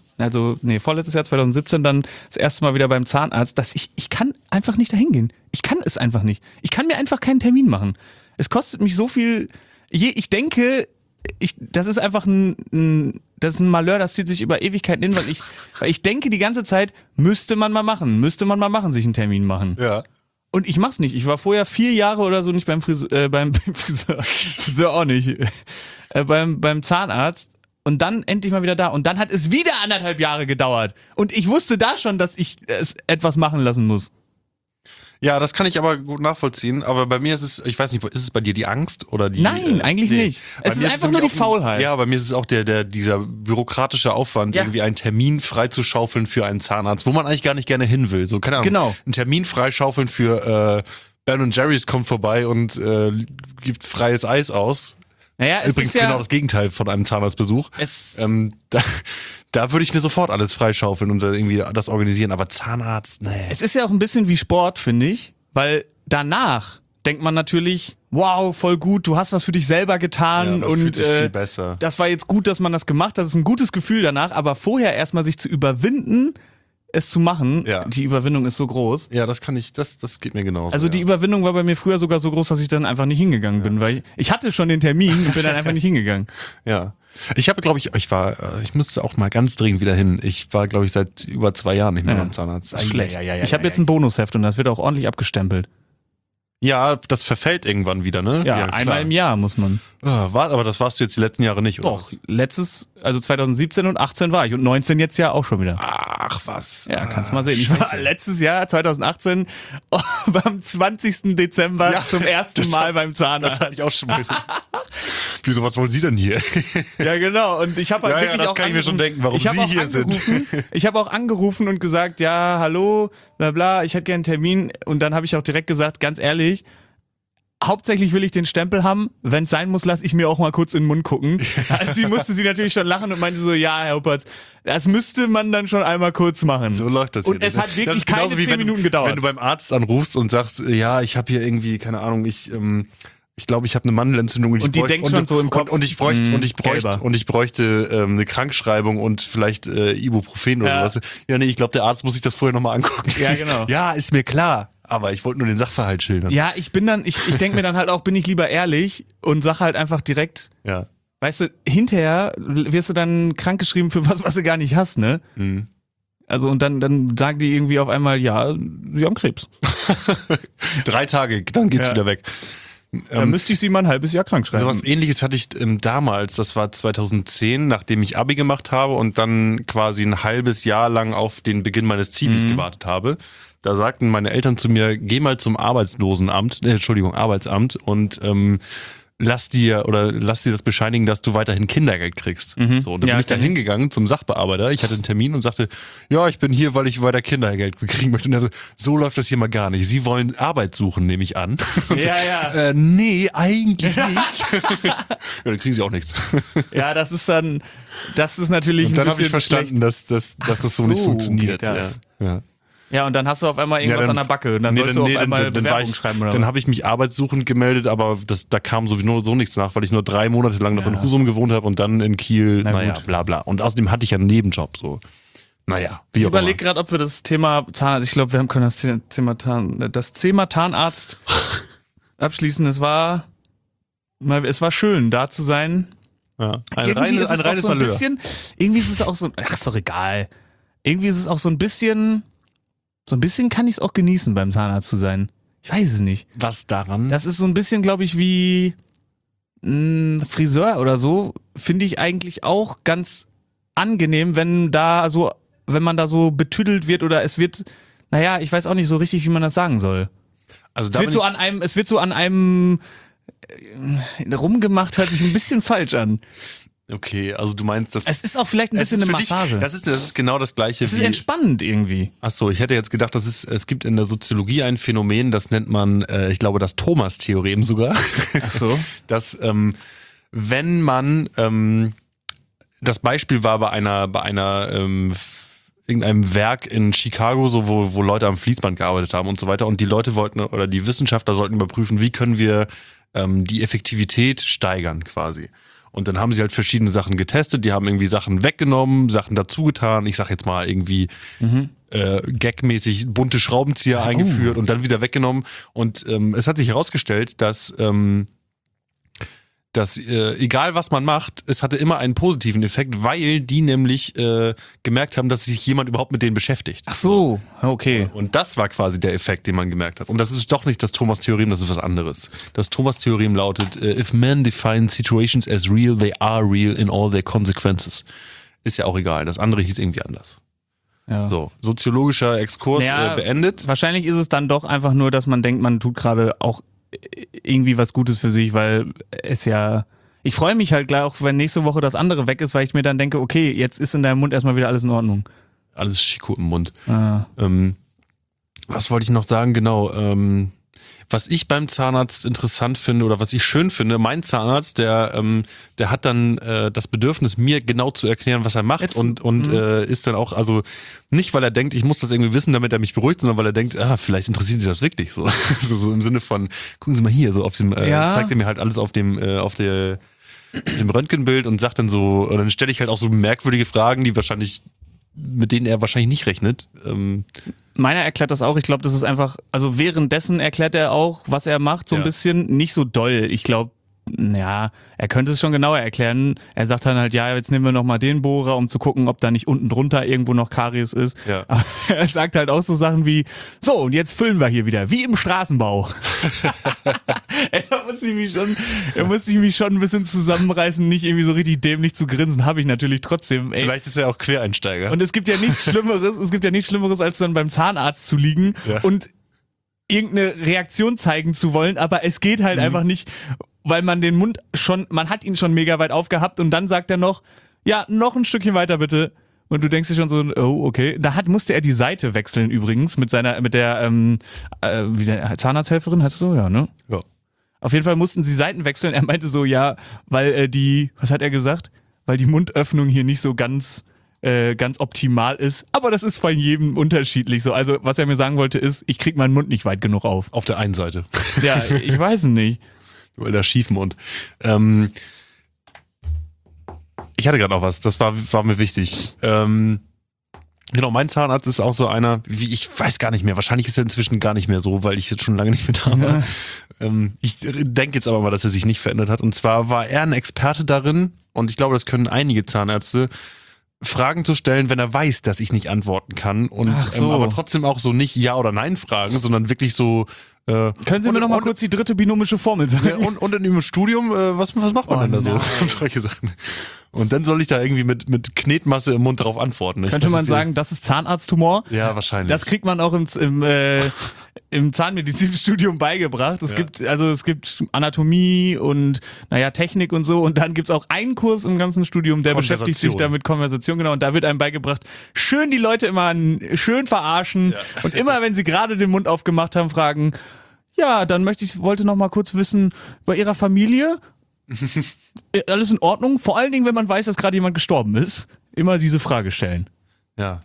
2017 dann das erste Mal wieder beim Zahnarzt, dass ich kann einfach nicht dahin gehen. Ich kann es einfach nicht. Ich kann mir einfach keinen Termin machen. Es kostet mich so viel, ich denke, das ist einfach das ist ein Malheur, das zieht sich über Ewigkeiten hin, weil ich denke die ganze Zeit, müsste man mal machen, sich einen Termin machen. Ja. Und ich mach's nicht. Ich war vorher 4 Jahre oder so nicht beim Friseur auch nicht, beim Zahnarzt und dann endlich mal wieder da. Und dann hat es wieder 1,5 Jahre gedauert. Und ich wusste da schon, dass ich es etwas machen lassen muss. Ja, das kann ich aber gut nachvollziehen, aber bei mir ist es, ich weiß nicht, ist es bei dir die Angst oder die... Nein, eigentlich nicht. Bei Es mir ist einfach nur nämlich die auch Faulheit. Ja, bei mir ist es auch dieser bürokratische Aufwand, Ja. irgendwie einen Termin freizuschaufeln für einen Zahnarzt, wo man eigentlich gar nicht gerne hin will. So, keine Ahnung. Genau. Einen Termin freischaufeln für Ben & Jerry's kommt vorbei und gibt freies Eis aus. Naja, es Übrigens ist ja, genau das Gegenteil von einem Zahnarztbesuch. Da würde ich mir sofort alles freischaufeln und irgendwie das organisieren, aber Zahnarzt, nee. es ist ja auch ein bisschen wie Sport, finde ich, weil danach denkt man natürlich, wow, voll gut, du hast was für dich selber getan man und fühlt sich viel besser. das war jetzt gut, dass man das gemacht hat, das ist ein gutes Gefühl danach, aber vorher erstmal sich zu überwinden, es zu machen, Ja. die Überwindung ist so groß. Ja, das geht mir genauso. Also die ja. Überwindung war bei mir früher sogar so groß, dass ich dann einfach nicht hingegangen bin, weil ich hatte schon den Termin und bin dann einfach nicht hingegangen. Ja. Ich habe, glaube ich musste auch mal ganz dringend wieder hin. Ich war, glaube ich, seit über 2 Jahren nicht mehr beim Zahnarzt. Schlecht. Ja, Ich habe jetzt ein Bonusheft und das wird auch ordentlich abgestempelt. Ja, das verfällt irgendwann wieder, ne? Ja, klar. einmal im Jahr muss man. Aber das warst du jetzt die letzten Jahre nicht, oder? Doch, 2017 und 18 war ich und 19 jetzt ja auch schon wieder. Ach, was? Ja, kannst mal sehen. Ich war letztes Jahr, 2018, beim 20. Dezember Ja, zum ersten Mal beim Das Zahnarzt. hatte ich auch schon mal gesehen. Wieso, was wollen Sie denn hier? Ja, genau. Und ich habe halt Ja, ja, wirklich das auch kann ich mir schon denken, warum ich hab Sie auch hier sind. Ich habe auch angerufen und gesagt, ja, hallo, bla bla, ich hätte gerne einen Termin. Und dann habe ich auch direkt gesagt, ganz ehrlich, hauptsächlich will ich den Stempel haben. Wenn es sein muss, lasse ich mir auch mal kurz in den Mund gucken. Also musste sie natürlich schon lachen und meinte so, ja, Herr Huppertz, das müsste man dann schon einmal kurz machen. So läuft das Und jetzt. es hat Das wirklich ist genauso keine wie 10 wenn- Minuten gedauert. Wenn du beim Arzt anrufst und sagst, ja, ich habe hier irgendwie, keine Ahnung, ich glaube, ich habe eine Mandelentzündung Und die denkt schon so im Kopf, und ich bräuchte gelber. eine Krankschreibung und vielleicht Ibuprofen oder Ja. sowas. Ja, nee, ich glaube, der Arzt muss sich das vorher nochmal angucken. Ja, genau. Ja, ist mir klar. Aber ich wollte nur den Sachverhalt schildern. Ja, ich denke mir dann halt auch, bin ich lieber ehrlich und sag halt einfach direkt, Ja. weißt du, hinterher wirst du dann krankgeschrieben für was du gar nicht hast, ne? Mhm. Also und dann sagen die irgendwie auf einmal, ja, sie haben Krebs. 3 Tage, dann geht's Ja. wieder weg. Dann müsste ich sie mal ein halbes Jahr krank schreiben. So was Ähnliches hatte ich damals, das war 2010, nachdem ich Abi gemacht habe und dann quasi ein halbes Jahr lang auf den Beginn meines Zivis gewartet habe. Da sagten meine Eltern zu mir, geh mal zum Arbeitsamt und lass dir das bescheinigen, dass du weiterhin Kindergeld kriegst. So, und dann bin ich dann hingegangen zum Sachbearbeiter. Ich hatte einen Termin und sagte, ja, ich bin hier, weil ich weiter Kindergeld kriegen möchte. Und er so, so läuft das hier mal gar nicht. Sie wollen Arbeit suchen, nehme ich an. Und nee, eigentlich nicht. Ja, dann kriegen sie auch nichts. Ja, das ist natürlich Und ein dann habe ich bisschen verstanden, dass das so nicht funktioniert. geht das. Ja. Ja, und dann hast du auf einmal irgendwas an der Backe und dann sollst du auf einmal Bewerbung schreiben oder Dann was? habe ich mich arbeitssuchend gemeldet, aber da kam sowieso nichts nach, weil ich nur 3 Monate lang noch in Husum gewohnt habe und dann in Kiel, gut. bla bla. Und außerdem hatte ich ja einen Nebenjob, so. Naja, wie Ich auch immer. überlege gerade, ob wir das Thema Zahnarzt, ich glaube, wir können das Thema Zahnarzt abschließen. Es war schön, da zu sein. Ja. Irgendwie ist es auch reines so ein Malheur. bisschen, irgendwie ist es auch so, ach, ist doch egal. Irgendwie ist es auch so ein bisschen kann ich es auch genießen, beim Zahnarzt zu sein. Ich weiß es nicht. Was daran? Das ist so ein bisschen, glaube ich, wie ein Friseur oder so, finde ich eigentlich auch ganz angenehm, wenn man da so betüdelt wird oder es wird, naja, ich weiß auch nicht so richtig, wie man das sagen soll. Also Es wird so an einem rumgemacht, hört sich ein bisschen falsch an. Okay, also du meinst, dass Es ist auch vielleicht ein bisschen eine Massage. Das ist genau das Gleiche Es ist entspannend irgendwie. Achso, ich hätte jetzt gedacht, es gibt in der Soziologie ein Phänomen, das nennt man, ich glaube, das Thomas-Theorem sogar. Ach so. Dass, wenn man, das Beispiel war bei irgendeinem Werk in Chicago, so wo Leute am Fließband gearbeitet haben und so weiter, und die Leute wollten, oder die Wissenschaftler sollten überprüfen, wie können wir die Effektivität steigern quasi. Und dann haben sie halt verschiedene Sachen getestet, die haben irgendwie Sachen weggenommen, Sachen dazugetan, ich sag jetzt mal irgendwie gagmäßig bunte Schraubenzieher eingeführt und dann wieder weggenommen. Und es hat sich herausgestellt, dass egal was man macht, es hatte immer einen positiven Effekt, weil die nämlich gemerkt haben, dass sich jemand überhaupt mit denen beschäftigt. Ach so, okay. Und das war quasi der Effekt, den man gemerkt hat. Und das ist doch nicht das Thomas-Theorem, das ist was anderes. Das Thomas-Theorem lautet, if men define situations as real, they are real in all their consequences. Ist ja auch egal, das andere hieß irgendwie anders. Ja. So, soziologischer Exkurs beendet. Wahrscheinlich ist es dann doch einfach nur, dass man denkt, man tut gerade auch irgendwie was Gutes für sich, weil es ja... Ich freue mich halt gleich auch, wenn nächste Woche das andere weg ist, weil ich mir dann denke, okay, jetzt ist in deinem Mund erstmal wieder alles in Ordnung. Alles Chico im Mund. Ah. Was wollte ich noch sagen? Genau. Was ich beim Zahnarzt interessant finde oder was ich schön finde, mein Zahnarzt, der hat dann das Bedürfnis, mir genau zu erklären, was er macht und ist dann auch, also nicht, weil er denkt, ich muss das irgendwie wissen, damit er mich beruhigt, sondern weil er denkt, vielleicht interessiert ihn das wirklich so. so im Sinne von, gucken Sie mal hier, so auf dem, zeigt er mir halt alles auf dem Röntgenbild und sagt dann so, und dann stelle ich halt auch so merkwürdige Fragen, mit denen er wahrscheinlich nicht rechnet. Meiner erklärt das auch. Ich glaube, das ist einfach, also währenddessen erklärt er auch, was er macht, so ein bisschen nicht so doll. Ich glaube, ja, er könnte es schon genauer erklären. Er sagt dann halt, ja, jetzt nehmen wir nochmal den Bohrer, um zu gucken, ob da nicht unten drunter irgendwo noch Karies ist. Ja. Aber er sagt halt auch so Sachen wie, so, und jetzt füllen wir hier wieder, wie im Straßenbau. Ey, da musste ich mich schon ein bisschen zusammenreißen, nicht irgendwie so richtig dämlich zu grinsen, habe ich natürlich trotzdem. Ey. Vielleicht ist er auch Quereinsteiger. Und es gibt ja nichts Schlimmeres, als dann beim Zahnarzt zu liegen und irgendeine Reaktion zeigen zu wollen, aber es geht halt einfach nicht, weil man den Mund man hat ihn schon mega weit aufgehabt und dann sagt er noch, ja, noch ein Stückchen weiter bitte. Und du denkst dir schon so, oh, okay. Musste er die Seite wechseln übrigens mit der Zahnarzthelferin, heißt das so? Ja, ne? Ja. Auf jeden Fall mussten sie Seiten wechseln. Er meinte so, ja, weil was hat er gesagt? Weil die Mundöffnung hier nicht so ganz optimal ist. Aber das ist bei jedem unterschiedlich so. Also, was er mir sagen wollte ist, ich krieg meinen Mund nicht weit genug auf. Auf der einen Seite. Ja, ich weiß es nicht. Weil der Schiefmund. Ich hatte gerade noch was, das war mir wichtig. Genau, mein Zahnarzt ist auch so einer, ich weiß gar nicht mehr, wahrscheinlich ist er inzwischen gar nicht mehr so, weil ich jetzt schon lange nicht mehr da war. Ich denke jetzt aber mal, dass er sich nicht verändert hat. Und zwar war er ein Experte darin, und ich glaube, das können einige Zahnärzte, Fragen zu stellen, wenn er weiß, dass ich nicht antworten kann. Und Ach so. aber trotzdem auch so nicht Ja- oder Nein-Fragen, sondern wirklich so. Können Sie mir noch mal kurz die dritte binomische Formel sagen? Ja, und in dem Studium, was macht man denn da so? Und solche Sachen. Und dann soll ich da irgendwie mit Knetmasse im Mund darauf antworten. Ich Könnte weiß man nicht, wie- sagen, das ist Zahnarzttumor? Ja, wahrscheinlich. Das kriegt man auch im Zahnmedizinstudium beigebracht. Es gibt Anatomie und Technik und so. Und dann gibt's auch einen Kurs im ganzen Studium, der beschäftigt sich damit Konversation, genau. Und da wird einem beigebracht, schön die Leute immer schön verarschen und immer, wenn sie gerade den Mund aufgemacht haben, fragen, ja, dann wollte noch mal kurz wissen, bei Ihrer Familie alles in Ordnung? Vor allen Dingen, wenn man weiß, dass gerade jemand gestorben ist. Immer diese Frage stellen. Ja,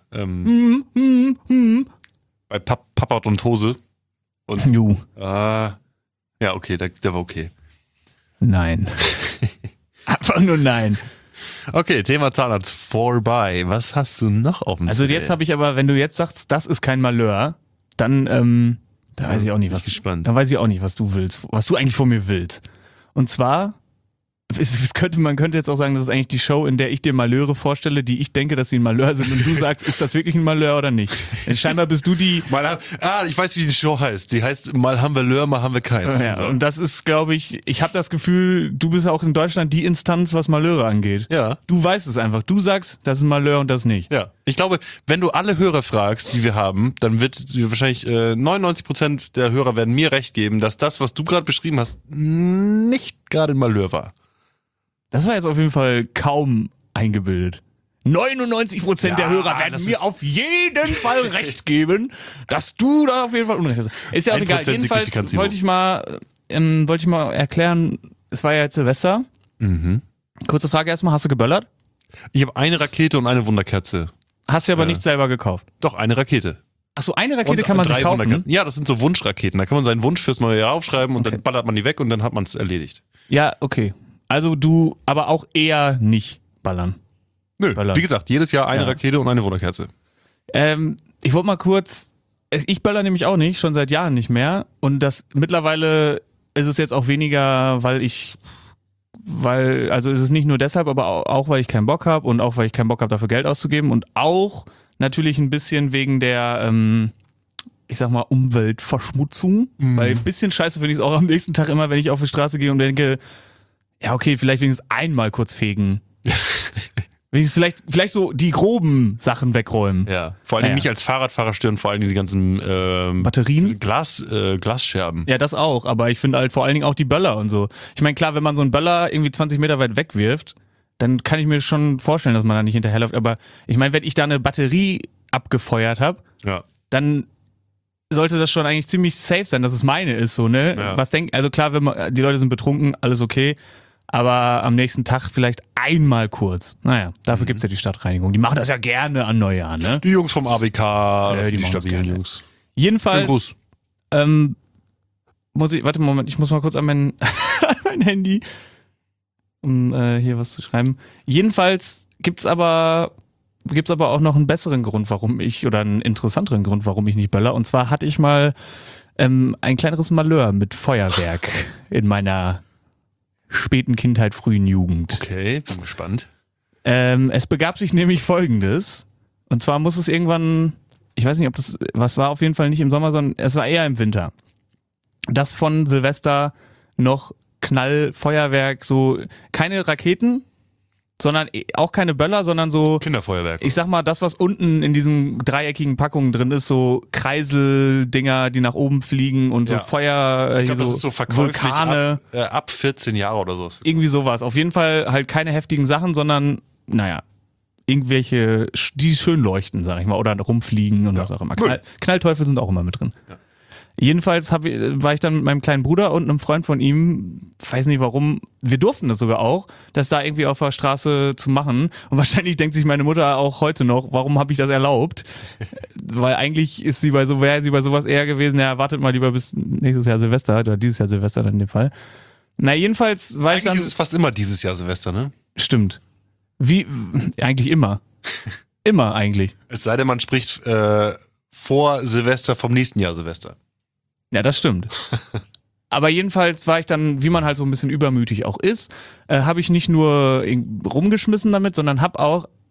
bei Papa und Hose. Und, Nu. ja, okay, der war okay. Nein. Einfach nur nein. Okay, Thema Zahnarzt vorbei. Was hast du noch auf dem Also Zettel? jetzt habe ich aber, wenn du jetzt sagst, das ist kein Malheur, dann da weiß ich auch nicht, bin was. ich gespannt. Dann weiß ich auch nicht, was du willst, was du eigentlich von mir willst. Und zwar, man könnte jetzt auch sagen, das ist eigentlich die Show, in der ich dir Malheure vorstelle, die ich denke, dass sie ein Malheur sind und du sagst, ist das wirklich ein Malheur oder nicht? Denn scheinbar bist du die. Ich weiß, wie die Show heißt. Die heißt mal haben wir Löhr, mal haben wir keins. Ja, und das ist, glaube ich habe das Gefühl, du bist auch in Deutschland die Instanz, was Malheure angeht. Ja. Du weißt es einfach. Du sagst, das ist ein Malheur und das nicht. Ja, ich glaube, wenn du alle Hörer fragst, die wir haben, dann wird wahrscheinlich 99% der Hörer werden mir recht geben, dass das, was du gerade beschrieben hast, nicht gerade ein Malheur war. Das war jetzt auf jeden Fall kaum eingebildet. 99% der Hörer werden das mir ist- auf jeden Fall recht geben, dass du da auf jeden Fall Unrecht hast. Ist ja auch 1% egal. Jedenfalls Signifikanzilo. wollte ich mal erklären, es war ja jetzt Silvester. Kurze Frage erstmal, hast du geböllert? Ich habe eine Rakete und eine Wunderkerze. Hast du aber nicht selber gekauft. Doch, eine Rakete. Achso, eine Rakete Und kann man sich 3 kaufen. Wunderkerzen. Ja, das sind so Wunschraketen. Da kann man seinen Wunsch fürs neue Jahr aufschreiben und dann ballert man die weg und dann hat man es erledigt. Ja, okay. Also du, aber auch eher nicht ballern. Nö, Ballern. wie gesagt, jedes Jahr eine Ja. Rakete und eine Wunderkerze. Ich wollte mal kurz, ich böller nämlich auch nicht, schon seit Jahren nicht mehr. Und das mittlerweile ist es jetzt auch weniger, also ist es nicht nur deshalb, aber auch weil ich keinen Bock habe und auch weil ich keinen Bock habe, dafür Geld auszugeben und auch natürlich ein bisschen wegen der, ich sag mal, Umweltverschmutzung. Weil ein bisschen scheiße finde ich es auch am nächsten Tag immer, wenn ich auf die Straße gehe und denke, ja okay, vielleicht wenigstens einmal kurz fegen. Wenigstens vielleicht so die groben Sachen wegräumen. Ja. Vor allem Naja. mich als Fahrradfahrer stören vor allem diese ganzen Batterien? Glasscherben. Ja, das auch, aber ich finde halt vor allen Dingen auch die Böller und so. Ich meine, klar, wenn man so einen Böller irgendwie 20 Meter weit wegwirft, dann kann ich mir schon vorstellen, dass man da nicht hinterherläuft. Aber ich meine, wenn ich da eine Batterie abgefeuert habe, Ja. dann sollte das schon eigentlich ziemlich safe sein, dass es meine ist, so, ne? Ja. Also klar, die Leute sind betrunken, alles okay, aber am nächsten Tag vielleicht einmal kurz. Naja, dafür gibt's ja die Stadtreinigung. Die machen das ja gerne an Neujahr, ne? Die Jungs vom ABK, das die sind die machen das stabilen gerne. Jungs. Schönen Jedenfalls Gruß. warte, Moment, ich muss mal kurz an mein Handy, um hier was zu schreiben. Jedenfalls gibt's aber auch noch einen besseren Grund, oder einen interessanteren Grund, warum ich nicht böller. Und zwar hatte ich mal ein kleineres Malheur mit Feuerwerk in meiner späten Kindheit, frühen Jugend. Okay, bin gespannt. Es begab sich nämlich Folgendes. Und zwar muss es irgendwann, ich weiß nicht, was war auf jeden Fall nicht im Sommer, sondern es war eher im Winter. Das von Silvester noch Knallfeuerwerk, so keine Raketen, sondern auch keine Böller, sondern so, Kinderfeuerwerk. ich sag mal, das, was unten in diesen dreieckigen Packungen drin ist, so Kreiseldinger, die nach oben fliegen und so Ja. Feuer, Ich glaube, so das ist so verkäuflich Vulkane. ab 14 Jahre oder so. Irgendwie sowas. Auf jeden Fall halt keine heftigen Sachen, sondern, irgendwelche, die schön leuchten, sag ich mal, oder rumfliegen und was auch immer. Knallteufel sind auch immer mit drin. Ja. Jedenfalls war ich dann mit meinem kleinen Bruder und einem Freund von ihm, weiß nicht warum, wir durften das sogar auch, das da irgendwie auf der Straße zu machen. Und wahrscheinlich denkt sich meine Mutter auch heute noch, warum habe ich das erlaubt? Weil eigentlich wäre sie bei sowas eher gewesen, ja, wartet mal lieber bis nächstes Jahr Silvester, oder dieses Jahr Silvester dann in dem Fall. Na, jedenfalls war ich Eigentlich dann. ist es fast immer dieses Jahr Silvester, ne? Stimmt. Wie, eigentlich immer. Immer eigentlich. Es sei denn, man spricht vor Silvester vom nächsten Jahr Silvester. Ja, das stimmt. Aber jedenfalls war ich dann, wie man halt so ein bisschen übermütig auch ist, habe ich nicht nur rumgeschmissen damit, sondern habe auch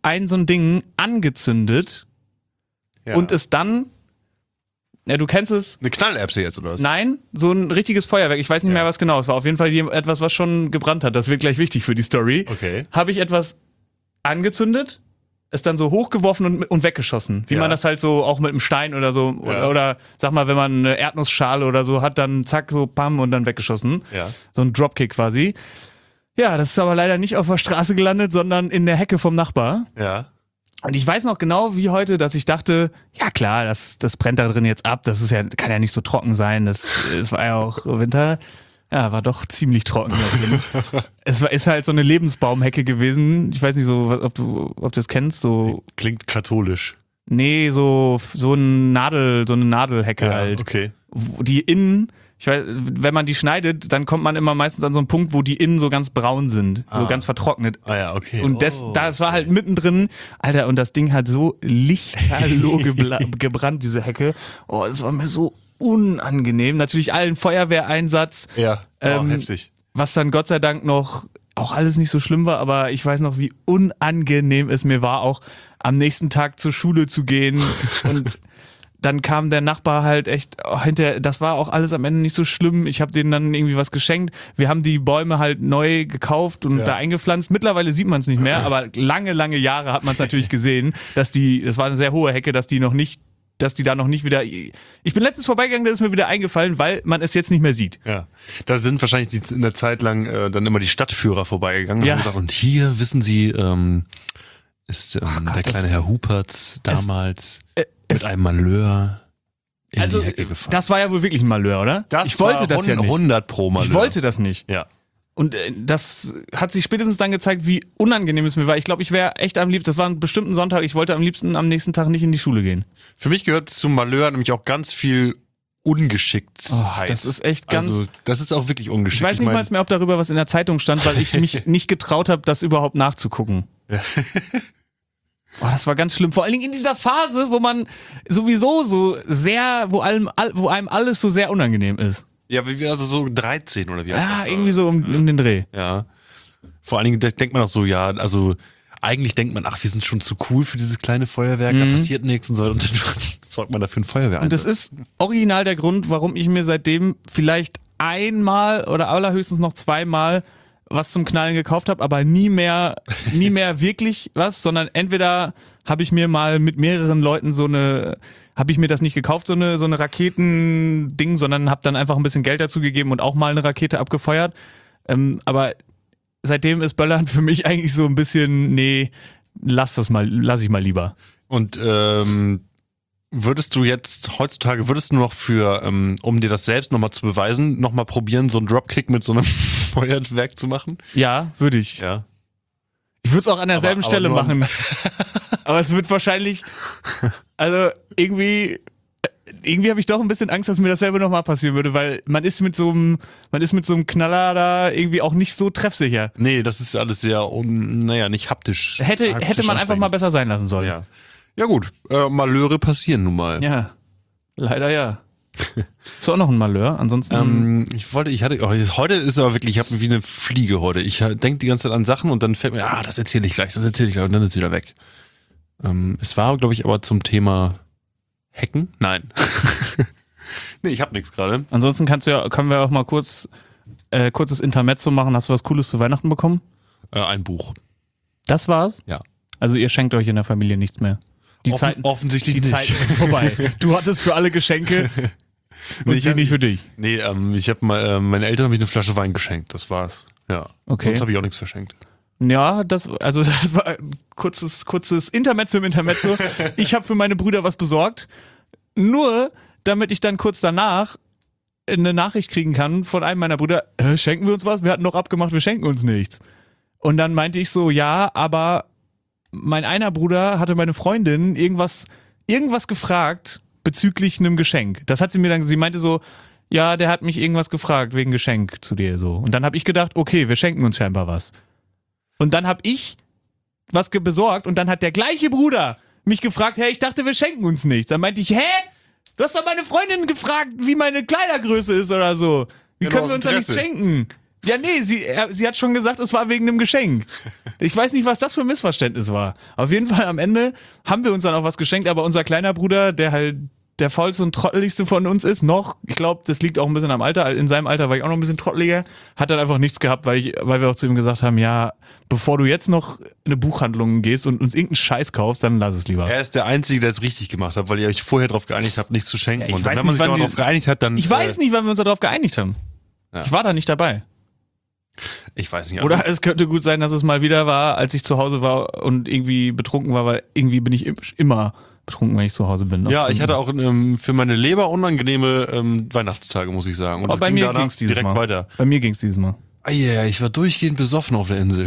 ein so ein Ding angezündet Ja. und es dann, ja, du kennst es. Eine Knallerbse jetzt, oder was? Nein, so ein richtiges Feuerwerk. Ich weiß nicht mehr, was genau. Es war auf jeden Fall etwas, was schon gebrannt hat. Das wird gleich wichtig für die Story. Okay. Habe ich etwas angezündet, es dann so hochgeworfen und weggeschossen. Wie Ja. man das halt so auch mit einem Stein oder so. Ja. Oder sag mal, wenn man eine Erdnussschale oder so hat, dann zack, so pam und dann weggeschossen. Ja. So ein Dropkick quasi. Ja, das ist aber leider nicht auf der Straße gelandet, sondern in der Hecke vom Nachbar. Ja. Und ich weiß noch genau wie heute, dass ich dachte, ja klar, das brennt da drin jetzt ab, das ist ja, kann ja nicht so trocken sein, das war ja auch Winter. Ja, war doch ziemlich trocken. Ist halt so eine Lebensbaumhecke gewesen. Ich weiß nicht so, ob du das kennst, so, Klingt katholisch. nee, so eine Nadelhecke halt. Okay. Die innen, ich weiß, wenn man die schneidet, dann kommt man immer meistens an so einen Punkt, wo die innen so ganz braun sind, so ganz vertrocknet. Ah ja, okay. Und das war halt mittendrin, Alter, und das Ding hat so lichterloh gebrannt, diese Hecke. Oh, das war mir so unangenehm. Natürlich allen Feuerwehreinsatz, Ja, heftig. was dann Gott sei Dank noch auch alles nicht so schlimm war, aber ich weiß noch, wie unangenehm es mir war, auch am nächsten Tag zur Schule zu gehen und dann kam der Nachbar halt echt hinterher, das war auch alles am Ende nicht so schlimm. Ich habe denen dann irgendwie was geschenkt. Wir haben die Bäume halt neu gekauft und da eingepflanzt. Mittlerweile sieht man es nicht mehr, aber lange, lange Jahre hat man es natürlich gesehen, das war eine sehr hohe Hecke, dass die da noch nicht wieder, ich bin letztens vorbeigegangen, da ist mir wieder eingefallen, weil man es jetzt nicht mehr sieht. Ja, da sind wahrscheinlich in der Zeit lang dann immer die Stadtführer vorbeigegangen und Ja. haben gesagt, und hier, wissen Sie, ist der kleine Herr Hupert damals mit einem Malheur in die Hecke gefahren. Das war ja wohl wirklich ein Malheur, oder? Ich wollte das ja nicht. 100 pro Malheur. Ich wollte das nicht. Ja. Und das hat sich spätestens dann gezeigt, wie unangenehm es mir war. Ich glaube, ich wäre echt am liebsten, das war ein bestimmten Sonntag, ich wollte am liebsten am nächsten Tag nicht in die Schule gehen. Für mich gehört zum Malheur nämlich auch ganz viel Ungeschicktheit. Das ist echt ganz... Also, das ist auch wirklich ungeschickt. ich weiß nicht mal mehr, ob darüber was in der Zeitung stand, weil ich mich nicht getraut habe, das überhaupt nachzugucken. Das war ganz schlimm. Vor allen Dingen in dieser Phase, wo man sowieso so sehr, wo einem alles so sehr unangenehm ist. Ja, wie also so 13 oder wie alt Ja, warst du? irgendwie so um den Dreh. Ja. Vor allen Dingen denkt man auch so, ja, also eigentlich denkt man, ach, wir sind schon zu cool für dieses kleine Feuerwerk, da passiert nichts und so. Und dann sorgt man dafür ein Feuerwehr ein. Und das ist original der Grund, warum ich mir seitdem vielleicht einmal oder allerhöchstens noch zweimal was zum Knallen gekauft habe, aber nie mehr wirklich was, sondern entweder habe ich mir mal mit mehreren Leuten habe ich mir das nicht gekauft, so eine Raketending, sondern habe dann einfach ein bisschen Geld dazu gegeben und auch mal eine Rakete abgefeuert. Aber seitdem ist Böllern für mich eigentlich so ein bisschen, nee, lass ich mal lieber. Und würdest du noch für, um dir das selbst nochmal zu beweisen, nochmal probieren, so einen Dropkick mit so einem Feuerwerk zu machen? Ja, würde ich. Ja. Ich würde es auch an derselben Aber Stelle nur am- machen. Aber es wird wahrscheinlich, also irgendwie habe ich doch ein bisschen Angst, dass mir dasselbe nochmal passieren würde, weil man ist mit so einem Knaller da irgendwie auch nicht so treffsicher. Nee, das ist alles sehr, nicht haptisch. Hätte man einfach mal ansprechend. besser sein lassen sollen. Ja. Ja gut, Malheure passieren nun mal. Ja, leider ja. Ist auch noch ein Malheur, ansonsten... Heute ist aber wirklich, ich habe wie eine Fliege heute. Ich denke die ganze Zeit an Sachen und dann fällt mir, das erzähle ich gleich und dann ist es wieder weg. Es war, glaube ich, aber zum Thema Hacken? Nein. Nee, ich habe nichts gerade. Ansonsten können wir auch mal kurzes Intermezzo machen. Hast du was Cooles zu Weihnachten bekommen? Ein Buch. Das war's? Ja. Also ihr schenkt euch in der Familie nichts mehr? Offensichtlich Die nicht. Zeiten sind vorbei. Du hattest für alle Geschenke und sie nicht für dich. Nee, ich habe meine Eltern habe ich eine Flasche Wein geschenkt. Das war's. Ja. Okay. Sonst habe ich auch nichts verschenkt. Ja, das war ein kurzes Intermezzo im Intermezzo. Ich habe für meine Brüder was besorgt, nur damit ich dann kurz danach eine Nachricht kriegen kann von einem meiner Brüder, schenken wir uns was? Wir hatten doch abgemacht, wir schenken uns nichts. Und dann meinte ich so, ja, aber mein einer Bruder hatte meine Freundin irgendwas gefragt bezüglich einem Geschenk. Das hat sie mir dann, sie meinte so, ja, der hat mich irgendwas gefragt wegen Geschenk zu dir so. Und dann habe ich gedacht, okay, wir schenken uns scheinbar was. Und dann habe ich was besorgt und dann hat der gleiche Bruder mich gefragt, hey, ich dachte, wir schenken uns nichts. Dann meinte ich, hä? Du hast doch meine Freundin gefragt, wie meine Kleidergröße ist oder so. Wie Ja, können aus wir uns da nichts Interesse. schenken? Ja, nee, sie hat schon gesagt, es war wegen einem Geschenk. Ich weiß nicht, was das für ein Missverständnis war. Auf jeden Fall am Ende haben wir uns dann auch was geschenkt, aber unser kleiner Bruder, der halt der faulste und trotteligste von uns ist, ich glaube, das liegt auch ein bisschen am Alter, in seinem Alter war ich auch noch ein bisschen trotteliger, hat dann einfach nichts gehabt, weil wir auch zu ihm gesagt haben, ja, bevor du jetzt noch in eine Buchhandlung gehst und uns irgendeinen Scheiß kaufst, dann lass es lieber. Er ist der Einzige, der es richtig gemacht hat, weil ihr euch vorher darauf geeinigt habt, nichts zu schenken. Ja, und wenn man sich darauf geeinigt hat, dann... Ich weiß nicht, wann wir uns darauf geeinigt haben. Ja. Ich war da nicht dabei. Ich weiß nicht. Oder es könnte gut sein, dass es mal wieder war, als ich zu Hause war und irgendwie betrunken war, weil irgendwie bin ich immer betrunken, wenn ich zu Hause bin. Ja, ich hatte auch für meine Leber unangenehme Weihnachtstage, muss ich sagen. Und aber bei mir ging es dieses direkt Mal. Weiter. Bei mir ging es dieses Mal. Ja, ich war durchgehend besoffen auf der Insel.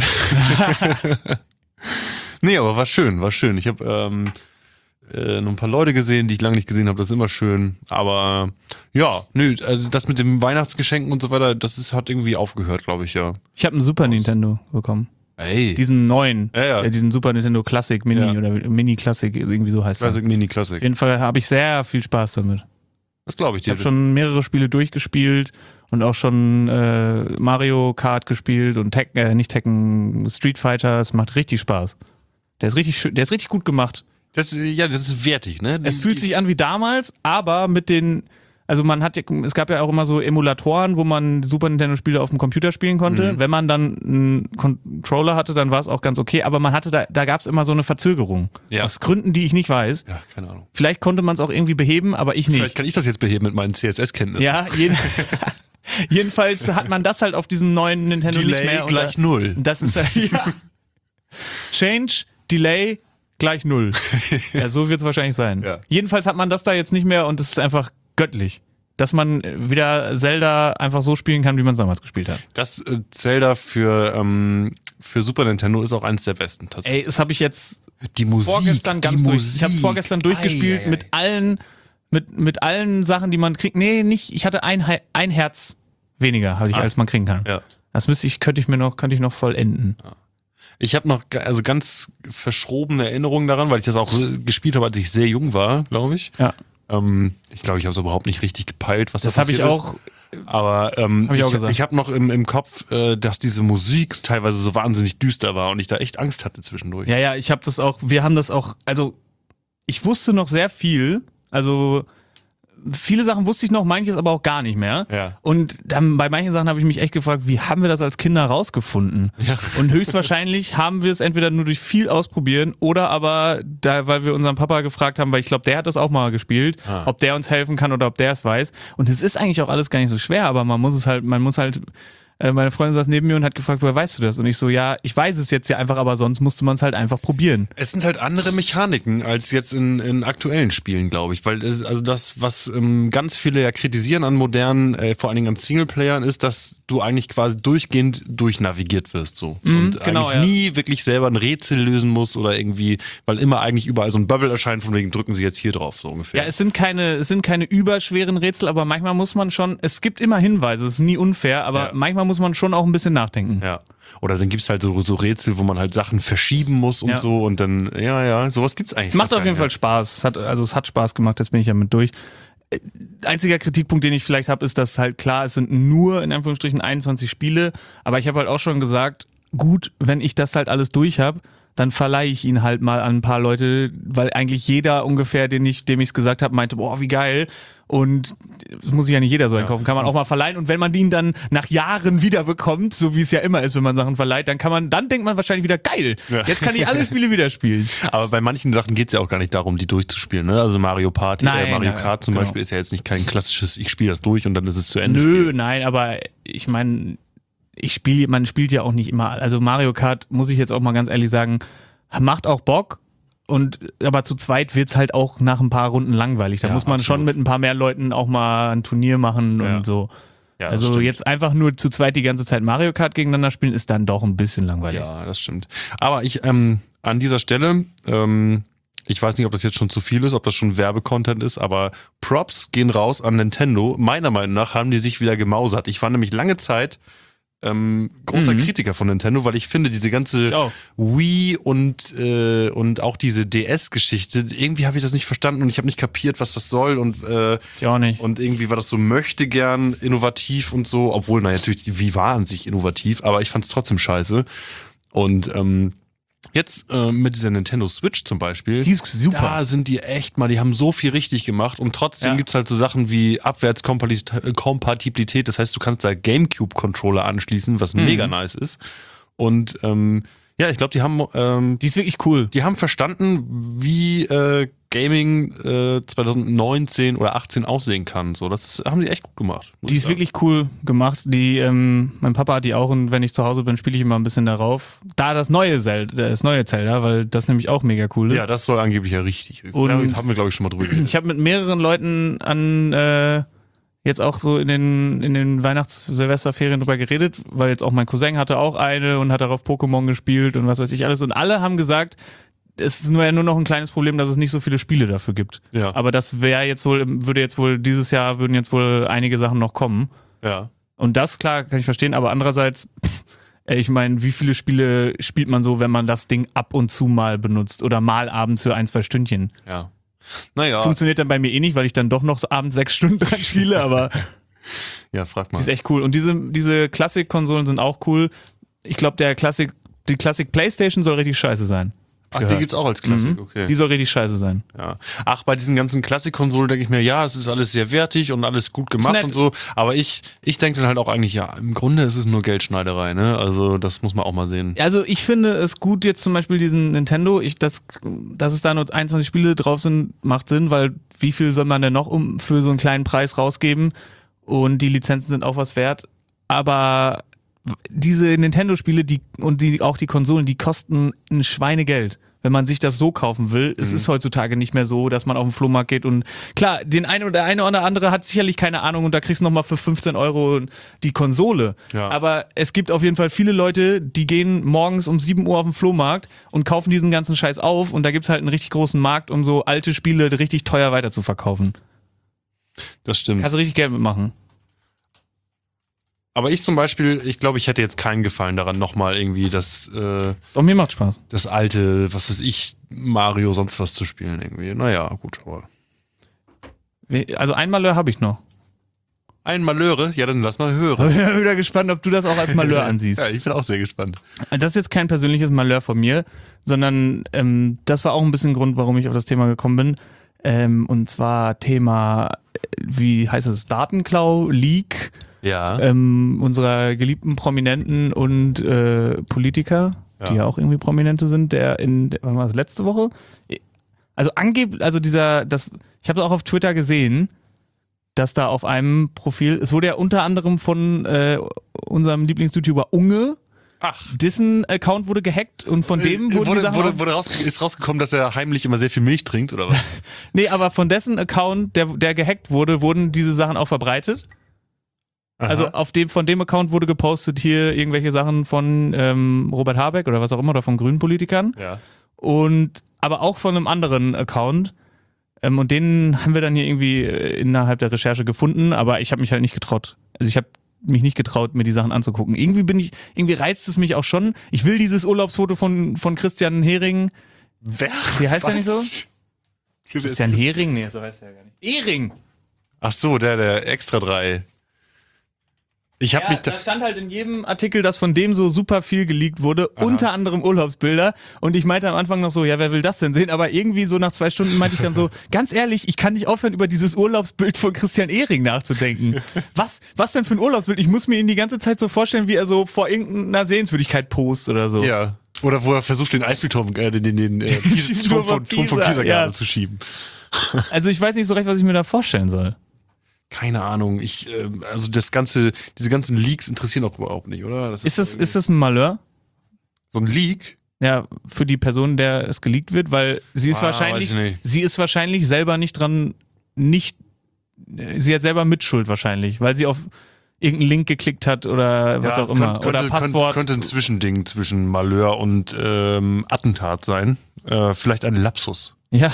Nee, aber war schön. Ich habe noch ein paar Leute gesehen, die ich lange nicht gesehen habe. Das ist immer schön. Aber ja, also das mit dem Weihnachtsgeschenken und so weiter, hat irgendwie aufgehört, glaube ich, ja. Ich habe einen Super Nintendo bekommen. Ey. Diesen neuen, Ja. Diesen Super Nintendo Classic Mini oder Mini Classic, irgendwie so heißt Classic, er. Mini Auf Classic. jeden Fall habe ich sehr viel Spaß damit. Das glaube ich Ich dir. habe schon mehrere Spiele durchgespielt und auch schon Mario Kart gespielt und nicht Tekken, Street Fighter. Es macht richtig Spaß. Der ist richtig gut gemacht. Das ist wertig, ne? Es fühlt sich an wie damals, aber mit den, also es gab ja auch immer so Emulatoren, wo man Super Nintendo Spiele auf dem Computer spielen konnte. Wenn man dann einen Controller hatte, dann war es auch ganz okay, aber man hatte da gab es immer so eine Verzögerung. Ja. Aus Gründen, die ich nicht weiß. Ja, keine Ahnung. Vielleicht konnte man es auch irgendwie beheben, aber ich nicht. Vielleicht kann ich das jetzt beheben mit meinen CSS-Kenntnissen. Ja, jedenfalls hat man das halt auf diesem neuen Nintendo Delay nicht mehr. Und gleich 0. Das ist ja. Change, Delay gleich 0. Ja, so wird es wahrscheinlich sein. Ja. Jedenfalls hat man das da jetzt nicht mehr und es ist einfach göttlich. Dass man wieder Zelda einfach so spielen kann, wie man es damals gespielt hat. Das Zelda für Super Nintendo ist auch eines der besten tatsächlich. Ey, das habe ich jetzt Die Musik, vorgestern Ich habe es vorgestern durchgespielt mit allen Sachen, die man kriegt. Nee, nicht. Ich hatte ein Herz weniger, als man kriegen kann. Ja. Das könnte ich noch vollenden. Ich habe noch ganz verschrobene Erinnerungen daran, weil ich das auch so gespielt habe, als ich sehr jung war, glaube ich. Ja. Ich glaube, ich habe es überhaupt nicht richtig gepeilt, was Das da habe ich passiert auch. ist. Aber ich auch gesagt. ich habe noch im Kopf, dass diese Musik teilweise so wahnsinnig düster war und ich da echt Angst hatte zwischendurch. Ja, wir haben das auch, also ich wusste noch sehr viel, also viele Sachen wusste ich noch, manches aber auch gar nicht mehr. Ja. Und dann bei manchen Sachen habe ich mich echt gefragt, wie haben wir das als Kinder rausgefunden? Ja. Und höchstwahrscheinlich haben wir es entweder nur durch viel ausprobieren oder aber weil wir unseren Papa gefragt haben, weil ich glaube, der hat das auch mal gespielt, ob der uns helfen kann oder ob der es weiß. Und es ist eigentlich auch alles gar nicht so schwer, aber man muss halt meine Freundin saß neben mir und hat gefragt, woher weißt du das? Und ich so, ja, ich weiß es jetzt ja einfach, aber sonst musste man es halt einfach probieren. Es sind halt andere Mechaniken als jetzt in aktuellen Spielen, glaube ich. Weil das, was ganz viele ja kritisieren an modernen, vor allen Dingen an Singleplayern, ist, dass du eigentlich quasi durchgehend durchnavigiert wirst. So. Und genau, eigentlich nie wirklich selber ein Rätsel lösen musst oder irgendwie, weil immer eigentlich überall so ein Bubble erscheint, von wegen drücken sie jetzt hier drauf, so ungefähr. Ja, es sind keine überschweren Rätsel, aber manchmal muss man schon, es gibt immer Hinweise, es ist nie unfair, aber manchmal muss man schon auch ein bisschen nachdenken. Ja. Oder dann gibt's halt so Rätsel, wo man halt Sachen verschieben muss und so und dann, sowas gibt's eigentlich. Es macht auf jeden Fall Spaß. Es hat Spaß gemacht, jetzt bin ich ja mit durch. Einziger Kritikpunkt, den ich vielleicht habe, ist, dass halt klar, es sind nur in Anführungsstrichen 21 Spiele, aber ich habe halt auch schon gesagt, gut, wenn ich das halt alles durch habe, dann verleihe ich ihn halt mal an ein paar Leute, weil eigentlich jeder ungefähr, dem ich es gesagt habe, meinte, boah, wie geil. Und das muss sich ja nicht jeder so einkaufen, kann man auch mal verleihen. Und wenn man ihn dann nach Jahren wieder bekommt, so wie es ja immer ist, wenn man Sachen verleiht, dann denkt man wahrscheinlich wieder, geil, jetzt kann ich alle Spiele wieder spielen. Aber bei manchen Sachen geht's ja auch gar nicht darum, die durchzuspielen. Ne? Also Mario Party, Mario Kart zum Beispiel ist ja jetzt nicht kein klassisches, ich spiele das durch und dann ist es zu Ende. Nö, nein, aber ich meine, man spielt ja auch nicht immer, also Mario Kart, muss ich jetzt auch mal ganz ehrlich sagen, macht auch Bock. Aber zu zweit wird's halt auch nach ein paar Runden langweilig. Da muss man schon mit ein paar mehr Leuten auch mal ein Turnier machen und so. Ja, also jetzt einfach nur zu zweit die ganze Zeit Mario Kart gegeneinander spielen, ist dann doch ein bisschen langweilig. Ja, das stimmt. Aber ich an dieser Stelle, ich weiß nicht, ob das jetzt schon zu viel ist, ob das schon Werbecontent ist, aber Props gehen raus an Nintendo. Meiner Meinung nach haben die sich wieder gemausert. Ich war nämlich lange Zeit großer Kritiker von Nintendo, weil ich finde, diese ganze Wii und auch diese DS-Geschichte, irgendwie habe ich das nicht verstanden und ich habe nicht kapiert, was das soll und ich auch nicht. Und irgendwie war das so möchte gern innovativ und so, obwohl, natürlich, die Wii war an sich innovativ, aber ich fand es trotzdem scheiße. Und jetzt mit dieser Nintendo Switch zum Beispiel, Die ist super. da sind die echt mal, die haben so viel richtig gemacht und trotzdem gibt's halt so Sachen wie Abwärtskompatibilität, das heißt, du kannst da Gamecube-Controller anschließen, was mega nice ist. Und ja, ich glaube, die haben Die ist wirklich cool. die haben verstanden, wie Gaming 2019 oder 18 aussehen kann. So, das haben die echt gut gemacht. Die ist wirklich cool gemacht. Mein Papa hat die auch und wenn ich zu Hause bin, spiele ich immer ein bisschen darauf. Da das neue Zelda, weil das nämlich auch mega cool ist. Ja, das soll angeblich ja richtig. Und ja, haben wir, glaube ich, schon mal drüber geredet. Ich habe mit mehreren Leuten jetzt auch so in den Weihnachts-Silvesterferien drüber geredet, weil jetzt auch mein Cousin hatte auch eine und hat darauf Pokémon gespielt und was weiß ich alles. Und alle haben gesagt, es ist nur noch ein kleines Problem, dass es nicht so viele Spiele dafür gibt. Ja. Aber das dieses Jahr würden jetzt wohl einige Sachen noch kommen. Ja. Und das, klar, kann ich verstehen, aber andererseits, ich meine, wie viele Spiele spielt man so, wenn man das Ding ab und zu mal benutzt oder mal abends für 1-2 Stündchen? Ja. Naja. Funktioniert dann bei mir eh nicht, weil ich dann doch noch abends 6 Stunden dran spiele, aber Ja, frag mal. die ist echt cool. Und diese Classic-Konsolen sind auch cool. Ich glaube, die Classic PlayStation soll richtig scheiße sein. Ach, die gibt's auch als Klassik, okay. Die soll richtig scheiße sein. Ja. Ach, bei diesen ganzen Klassikkonsolen denke ich mir, ja, es ist alles sehr wertig und alles gut gemacht nett. und so. Aber ich denke dann halt auch eigentlich, ja, im Grunde ist es nur Geldschneiderei, ne? Also das muss man auch mal sehen. Also ich finde es gut, jetzt zum Beispiel diesen Nintendo, dass es da nur 21 Spiele drauf sind, macht Sinn, weil wie viel soll man denn noch für so einen kleinen Preis rausgeben? Und die Lizenzen sind auch was wert. Aber diese Nintendo-Spiele auch die Konsolen, die kosten ein Schweinegeld. Wenn man sich das so kaufen will, es ist heutzutage nicht mehr so, dass man auf den Flohmarkt geht und klar, der eine oder andere hat sicherlich keine Ahnung und da kriegst du nochmal für 15 Euro die Konsole. Ja. Aber es gibt auf jeden Fall viele Leute, die gehen morgens um 7 Uhr auf den Flohmarkt und kaufen diesen ganzen Scheiß auf und da gibt's halt einen richtig großen Markt, um so alte Spiele richtig teuer weiter zu verkaufen. Das stimmt. Kannst du richtig Geld mitmachen. Aber ich zum Beispiel, ich glaube, ich hätte jetzt keinen Gefallen daran, nochmal irgendwie Doch, mir macht Spaß. das alte, was weiß ich, Mario, sonst was zu spielen irgendwie. Naja, gut, aber. Also ein Malheur habe ich noch. Ein Malheure? Ja, dann lass mal hören. Ich bin wieder gespannt, ob du das auch als Malheur ansiehst. Ja, ich bin auch sehr gespannt. Das ist jetzt kein persönliches Malheur von mir, sondern das war auch ein bisschen Grund, warum ich auf das Thema gekommen bin. Und zwar Thema, wie heißt es, Datenklau, Leak, Ja. unserer geliebten Prominenten und Politiker, die ja auch irgendwie Prominente sind, wann war das, letzte Woche? Also ich habe auch auf Twitter gesehen, dass da auf einem Profil, es wurde ja unter anderem von unserem Lieblings-YouTuber Unge, dessen Account wurde gehackt und von dem ist rausgekommen, dass er heimlich immer sehr viel Milch trinkt, oder was? Nee, aber von dessen Account, der gehackt wurde, wurden diese Sachen auch verbreitet. Aha. Also von dem Account wurde gepostet hier irgendwelche Sachen von Robert Habeck oder was auch immer, oder von grünen Politikern. Ja. Aber auch von einem anderen Account. Und den haben wir dann hier irgendwie innerhalb der Recherche gefunden, aber ich habe mich halt nicht getraut. Also ich habe mich nicht getraut, mir die Sachen anzugucken. Irgendwie reizt es mich auch schon. Ich will dieses Urlaubsfoto von Christian Hering. Wer? Wie heißt der nicht so? Christian Christian Hering? Nee, so heißt der gar nicht. Ehring! Ach so, der Extra 3. Ich habe mich da stand halt in jedem Artikel, dass von dem so super viel geleakt wurde, unter anderem Urlaubsbilder. Und ich meinte am Anfang noch so, ja, wer will das denn sehen? Aber irgendwie so nach 2 Stunden meinte ich dann so, ganz ehrlich, ich kann nicht aufhören, über dieses Urlaubsbild von Christian Ehring nachzudenken. Was denn für ein Urlaubsbild? Ich muss mir ihn die ganze Zeit so vorstellen, wie er so vor irgendeiner Sehenswürdigkeit post oder so. Ja. Oder wo er versucht, den Eiffelturm, den Turm von Pisa gerade zu schieben. Also ich weiß nicht so recht, was ich mir da vorstellen soll. Keine Ahnung. Also diese ganzen Leaks interessieren auch überhaupt nicht, oder? Ist das ein Malheur? So ein Leak? Ja, für die Person, der es geleakt wird, weil sie ist wahrscheinlich selber nicht dran, sie hat selber Mitschuld wahrscheinlich, weil sie auf irgendeinen Link geklickt hat oder was auch immer. Oder Passwort. Könnte ein Zwischending zwischen Malheur und Attentat sein. Vielleicht ein Lapsus. Ja.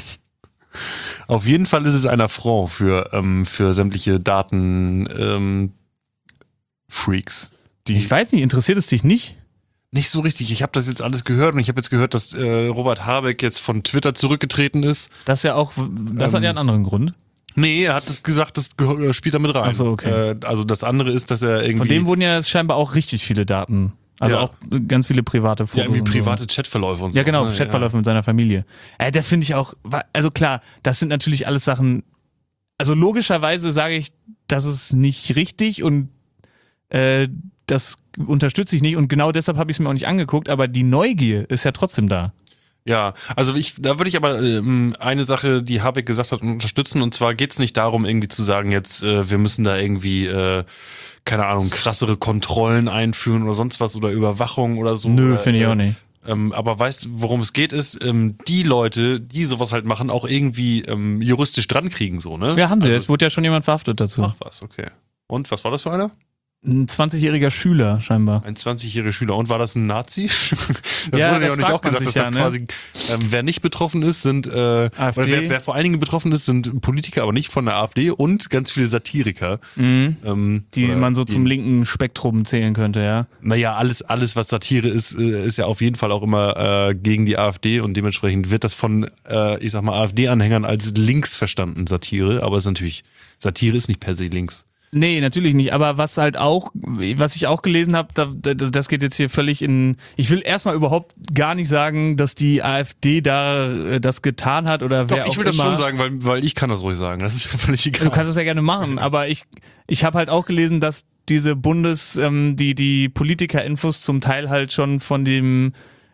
Auf jeden Fall ist es ein Affront für sämtliche Daten Freaks. Ich weiß nicht, interessiert es dich nicht? Nicht so richtig. Ich habe das jetzt alles gehört und ich habe jetzt gehört, dass Robert Habeck jetzt von Twitter zurückgetreten ist. Das hat ja einen anderen Grund. Nee, er hat das gesagt, das spielt da mit rein. Ach so, okay. Also das andere ist, dass er irgendwie... Von dem wurden ja scheinbar auch richtig viele Daten. Also Ja. auch ganz viele private Fotos. ja, irgendwie und so. private Chatverläufe und so. Ja, genau, ne? Chatverläufe mit seiner Familie. Das finde ich auch, also klar, das sind natürlich alles Sachen, also logischerweise sage ich, das ist nicht richtig und das unterstütze ich nicht und genau deshalb habe ich es mir auch nicht angeguckt, aber die Neugier ist ja trotzdem da. Ja, also da würde ich aber eine Sache, die Habeck gesagt hat, unterstützen. Und zwar geht es nicht darum, irgendwie zu sagen, jetzt wir müssen da irgendwie, keine Ahnung, krassere Kontrollen einführen oder sonst was oder Überwachung oder so. Nö, finde ich auch nicht. Aber weißt du, worum es geht, ist, die Leute, die sowas halt machen, auch irgendwie juristisch dran kriegen, so, ne? Ja, haben sie, Also, es wurde ja schon jemand verhaftet dazu. ach was, okay. Und was war das für einer? Ein 20-jähriger Schüler scheinbar. Ein 20-jähriger Schüler. Und war das ein Nazi? Das Ja, wurde ja das auch nicht fragt auch man gesagt, dass sich das ja, ne? quasi, wer nicht betroffen ist, sind, AfD. oder wer vor allen Dingen betroffen ist, sind Politiker, aber nicht von der AfD und ganz viele Satiriker. Die Oder man so zum linken Spektrum zählen könnte, ja. Naja, alles, was Satire ist, ist ja auf jeden Fall auch immer gegen die AfD und dementsprechend wird das von, ich sag mal, AfD-Anhängern als links verstanden, Satire, aber es ist natürlich, Satire ist nicht per se links. Nee, natürlich nicht. Aber was ich auch gelesen habe, das geht jetzt hier völlig in. Ich will erstmal überhaupt gar nicht sagen, dass die AfD da das getan hat oder Doch, wer auch ich will das immer. schon sagen, weil ich kann das ruhig sagen. Das ist ja völlig egal. Du kannst das ja gerne machen, aber ich habe halt auch gelesen, dass diese die Politiker-Infos zum Teil halt schon von dem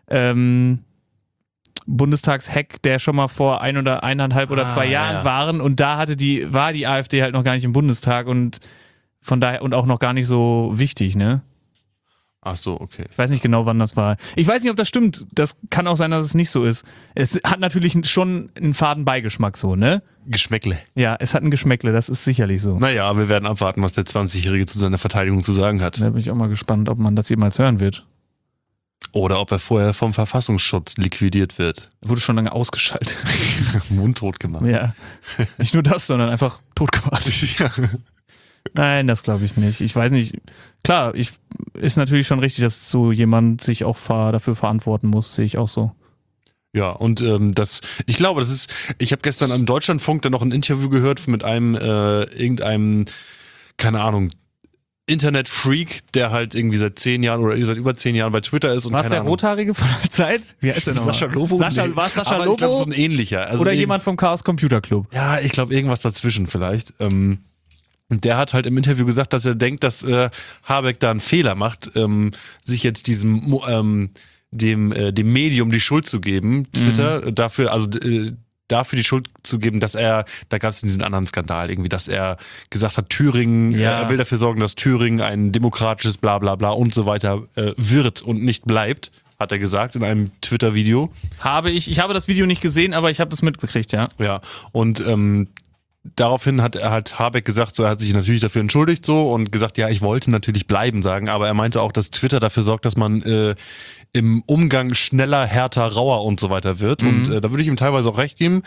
Bundestagshack, der schon mal vor 1,5 oder 2 Jahren waren und da war die AfD halt noch gar nicht im Bundestag und von daher und auch noch gar nicht so wichtig, ne? Ach so, okay. Ich weiß nicht genau, wann das war. Ich weiß nicht, ob das stimmt. Das kann auch sein, dass es nicht so ist. Es hat natürlich schon einen faden Beigeschmack so, ne? Geschmäckle. Ja, es hat ein Geschmäckle, das ist sicherlich so. Naja, wir werden abwarten, was der 20-Jährige zu seiner Verteidigung zu sagen hat. Da bin ich auch mal gespannt, ob man das jemals hören wird. Oder ob er vorher vom Verfassungsschutz liquidiert wird. Er wurde schon lange ausgeschaltet. Mundtot gemacht. Ja. Nicht nur das, sondern einfach tot gemacht. Ja. Nein, das glaube ich nicht. Ich weiß nicht. Klar, ist natürlich schon richtig, dass so jemand sich auch dafür verantworten muss, sehe ich auch so. Ja, und ich glaube, ich habe gestern am Deutschlandfunk dann noch ein Interview gehört mit einem, irgendeinem, keine Ahnung, Internet-Freak, der halt irgendwie seit 10 Jahren oder seit über 10 Jahren bei Twitter ist. War es der Rothaarige von der Zeit? Wie heißt der nochmal? Sascha Lobo? War es Sascha aber Lobo? ich glaube, so ein ähnlicher. Also Oder jemand vom Chaos Computer Club? Ja, ich glaube, irgendwas dazwischen vielleicht. Und der hat halt im Interview gesagt, dass er denkt, dass Habeck da einen Fehler macht, sich jetzt dem Medium die Schuld zu geben, Twitter, dafür die Schuld zu geben, dass da gab es diesen anderen Skandal irgendwie, dass er gesagt hat, Thüringen, Ja. er will dafür sorgen, dass Thüringen ein demokratisches Bla bla und so weiter wird und nicht bleibt, hat er gesagt in einem Twitter-Video. Ich habe das Video nicht gesehen, aber ich habe das mitbekriegt, ja. Ja, und daraufhin hat Habeck gesagt, so, er hat sich natürlich dafür entschuldigt so und gesagt, ja, ich wollte natürlich bleiben sagen, aber er meinte auch, dass Twitter dafür sorgt, dass man im Umgang schneller, härter, rauer und so weiter wird. Und da würde ich ihm teilweise auch recht geben.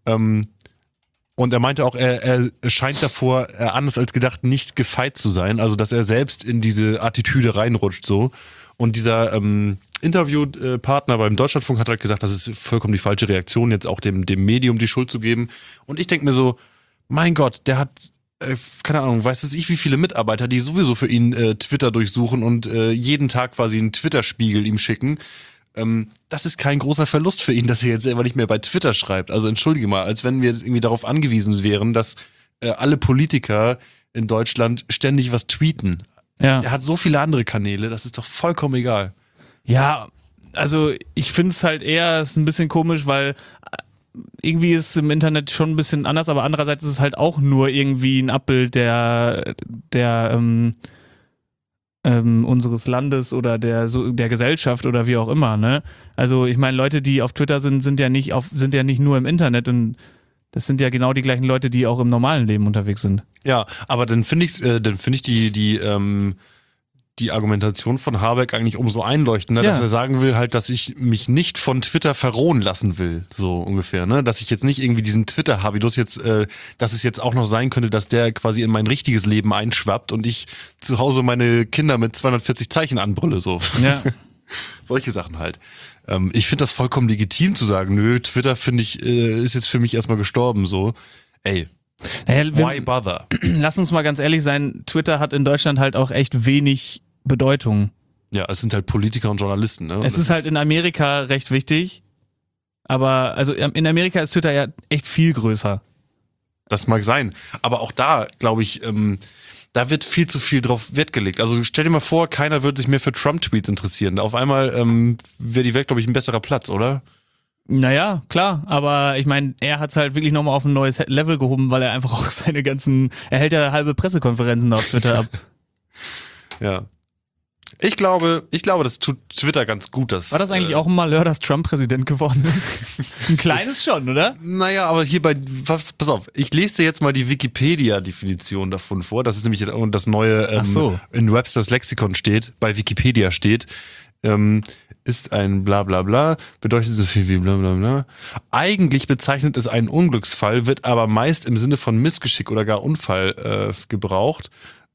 Und er meinte auch, er scheint davor, anders als gedacht, nicht gefeit zu sein. Also, dass er selbst in diese Attitüde reinrutscht so. Und dieser Interviewpartner beim Deutschlandfunk hat halt gesagt, das ist vollkommen die falsche Reaktion, jetzt auch dem Medium die Schuld zu geben. Und ich denke mir so, mein Gott, der hat, keine Ahnung, weiß es ich, wie viele Mitarbeiter, die sowieso für ihn Twitter durchsuchen und jeden Tag quasi einen Twitter-Spiegel ihm schicken. Das ist kein großer Verlust für ihn, dass er jetzt selber nicht mehr bei Twitter schreibt. Also entschuldige mal, als wenn wir jetzt irgendwie darauf angewiesen wären, dass alle Politiker in Deutschland ständig was tweeten. Ja. Der hat so viele andere Kanäle, das ist doch vollkommen egal. Ja, also ich finde es halt eher ist ein bisschen komisch, weil irgendwie ist es im Internet schon ein bisschen anders, aber andererseits ist es halt auch nur irgendwie ein Abbild der unseres Landes oder der Gesellschaft oder wie auch immer, ne? Also ich meine, Leute, die auf Twitter sind ja nicht nur im Internet und das sind ja genau die gleichen Leute, die auch im normalen Leben unterwegs sind. Ja, aber dann finde ich die Argumentation von Habeck eigentlich umso einleuchtender, dass er sagen will halt, dass ich mich nicht von Twitter verrohen lassen will, so ungefähr, ne? Dass ich jetzt nicht irgendwie diesen Twitter-Habitus jetzt, dass es jetzt auch noch sein könnte, dass der quasi in mein richtiges Leben einschwappt und ich zu Hause meine Kinder mit 240 Zeichen anbrülle, so. Ja. Solche Sachen halt. Ich finde das vollkommen legitim zu sagen, nö, Twitter finde ich, ist jetzt für mich erstmal gestorben, so. Ey, why bother? Lass uns mal ganz ehrlich sein, Twitter hat in Deutschland halt auch echt wenig Bedeutung. Ja, es sind halt Politiker und Journalisten, ne? Es ist halt in Amerika recht wichtig, aber also in Amerika ist Twitter ja echt viel größer. Das mag sein, aber auch da, glaube ich, da wird viel zu viel drauf Wert gelegt. Also stell dir mal vor, keiner würde sich mehr für Trump-Tweets interessieren. Auf einmal wäre die Welt, glaube ich, ein besserer Platz, oder? Naja, klar, aber ich meine, er hat es halt wirklich nochmal auf ein neues Level gehoben, weil er einfach auch er hält ja halbe Pressekonferenzen auf Twitter ab. Ja. Ich glaube, das tut Twitter ganz gut. War das eigentlich auch ein Malheur, dass Trump Präsident geworden ist? Ein kleines schon, oder? Naja, aber hier pass auf, ich lese dir jetzt mal die Wikipedia-Definition davon vor. Das ist nämlich das neue, in Webster's Lexikon steht, bei Wikipedia steht, ist ein bla bla bla, bedeutet so viel wie bla bla bla. Eigentlich bezeichnet es einen Unglücksfall, wird aber meist im Sinne von Missgeschick oder gar Unfall gebraucht.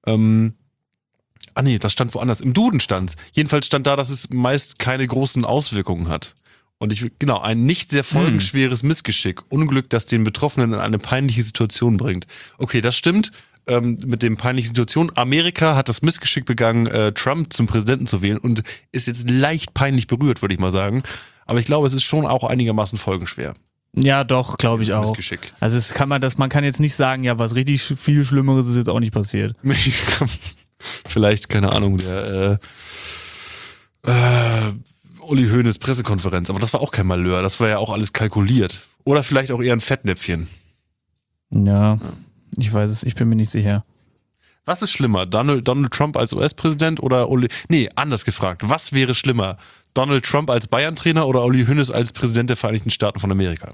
Das stand woanders. Im Duden stand's. Jedenfalls stand da, dass es meist keine großen Auswirkungen hat. Und ein nicht sehr folgenschweres Missgeschick, Unglück, das den Betroffenen in eine peinliche Situation bringt. Okay, das stimmt. Mit dem peinlichen Situation. Amerika hat das Missgeschick begangen, Trump zum Präsidenten zu wählen und ist jetzt leicht peinlich berührt, würde ich mal sagen. Aber ich glaube, es ist schon auch einigermaßen folgenschwer. Ja, doch, glaube ich auch. Missgeschick. Also man kann jetzt nicht sagen, ja, was richtig viel Schlimmeres ist jetzt auch nicht passiert. Vielleicht, keine Ahnung, der Uli Hoeneß Pressekonferenz, aber das war auch kein Malheur, das war ja auch alles kalkuliert. Oder vielleicht auch eher ein Fettnäpfchen. Ja. Ich weiß es, ich bin mir nicht sicher. Was ist schlimmer? Donald Trump als US-Präsident oder anders gefragt. Was wäre schlimmer? Donald Trump als Bayern-Trainer oder Uli Hoeneß als Präsident der Vereinigten Staaten von Amerika?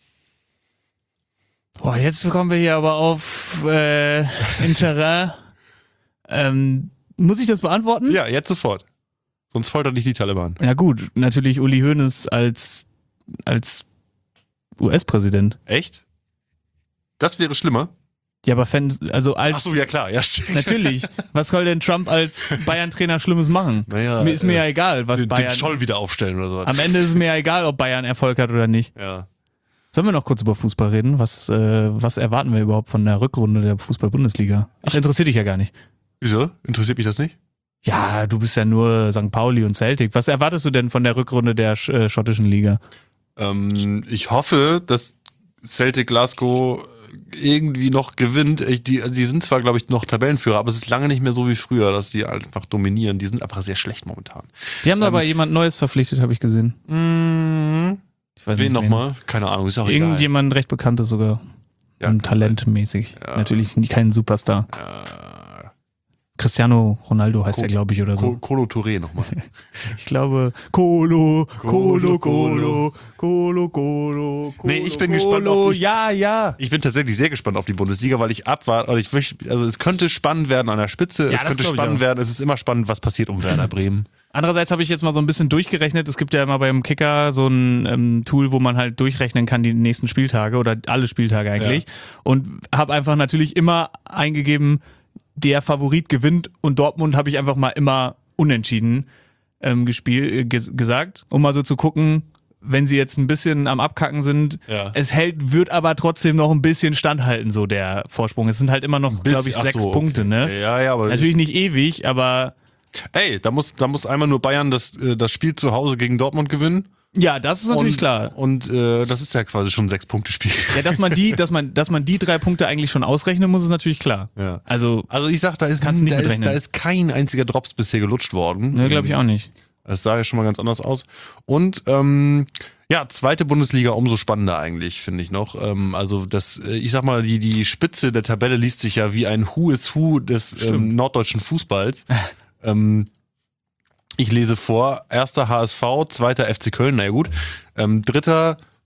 Boah, jetzt kommen wir hier aber auf Terrain. Muss ich das beantworten? Ja, jetzt sofort. Sonst foltert nicht die Taliban. Ja gut, natürlich Uli Hoeneß als US-Präsident. Echt? Das wäre schlimmer? Ja, aber Ach so, ja klar, ja stimmt. Natürlich. Was soll denn Trump als Bayern-Trainer Schlimmes machen? Naja, ist mir ja egal, was Bayern... Den Scholl wieder aufstellen oder so. Am Ende ist es mir ja egal, ob Bayern Erfolg hat oder nicht. Ja. Sollen wir noch kurz über Fußball reden? Was erwarten wir überhaupt von der Rückrunde der Fußball-Bundesliga? Ach, interessiert dich ja gar nicht. Wieso? Interessiert mich das nicht? Ja, du bist ja nur St. Pauli und Celtic. Was erwartest du denn von der Rückrunde der schottischen Liga? Ich hoffe, dass Celtic Glasgow irgendwie noch gewinnt. Die sind zwar, glaube ich, noch Tabellenführer, aber es ist lange nicht mehr so wie früher, dass die einfach dominieren. Die sind einfach sehr schlecht momentan. Die haben aber jemand Neues verpflichtet, habe ich gesehen. Ich weiß wen nochmal? Keine Ahnung, ist auch Irgendjemand recht Bekanntes sogar. Ja, talentmäßig. Ja. Natürlich kein Superstar. Ja. Cristiano Ronaldo heißt er, glaube ich, oder so. Kolo Touré nochmal. Ich glaube, Kolo. Nee, ich bin gespannt auf die, Ja. Ich bin tatsächlich sehr gespannt auf die Bundesliga, weil ich abwarte, es könnte spannend werden an der Spitze, es könnte spannend werden, es ist immer spannend, was passiert um Werder Bremen. Andererseits habe ich jetzt mal so ein bisschen durchgerechnet, es gibt ja immer beim Kicker so ein Tool, wo man halt durchrechnen kann die nächsten Spieltage oder alle Spieltage eigentlich, ja. Und habe einfach natürlich immer eingegeben, der Favorit gewinnt, und Dortmund habe ich einfach mal immer unentschieden gesagt, um mal so zu gucken, wenn sie jetzt ein bisschen am Abkacken sind, ja. Wird aber trotzdem noch ein bisschen standhalten, so der Vorsprung. Es sind halt immer noch, glaube ich, 6 Punkte, ne? Ja, aber natürlich nicht ewig, aber ey, da muss einmal nur Bayern das Spiel zu Hause gegen Dortmund gewinnen. Ja, das ist natürlich klar. Und das ist ja quasi schon ein 6-Punkte-Spiel. Ja, dass man die 3 Punkte eigentlich schon ausrechnen muss, ist natürlich klar. Ja. Also ich sag, da ist kein einziger Drops bisher gelutscht worden. Ne, glaube ich auch nicht. Das sah ja schon mal ganz anders aus. Und zweite Bundesliga umso spannender eigentlich, finde ich noch. Ich sag mal, die Spitze der Tabelle liest sich ja wie ein Who is Who des norddeutschen Fußballs. Ich lese vor, 1. HSV, 2. FC Köln, naja gut, 3.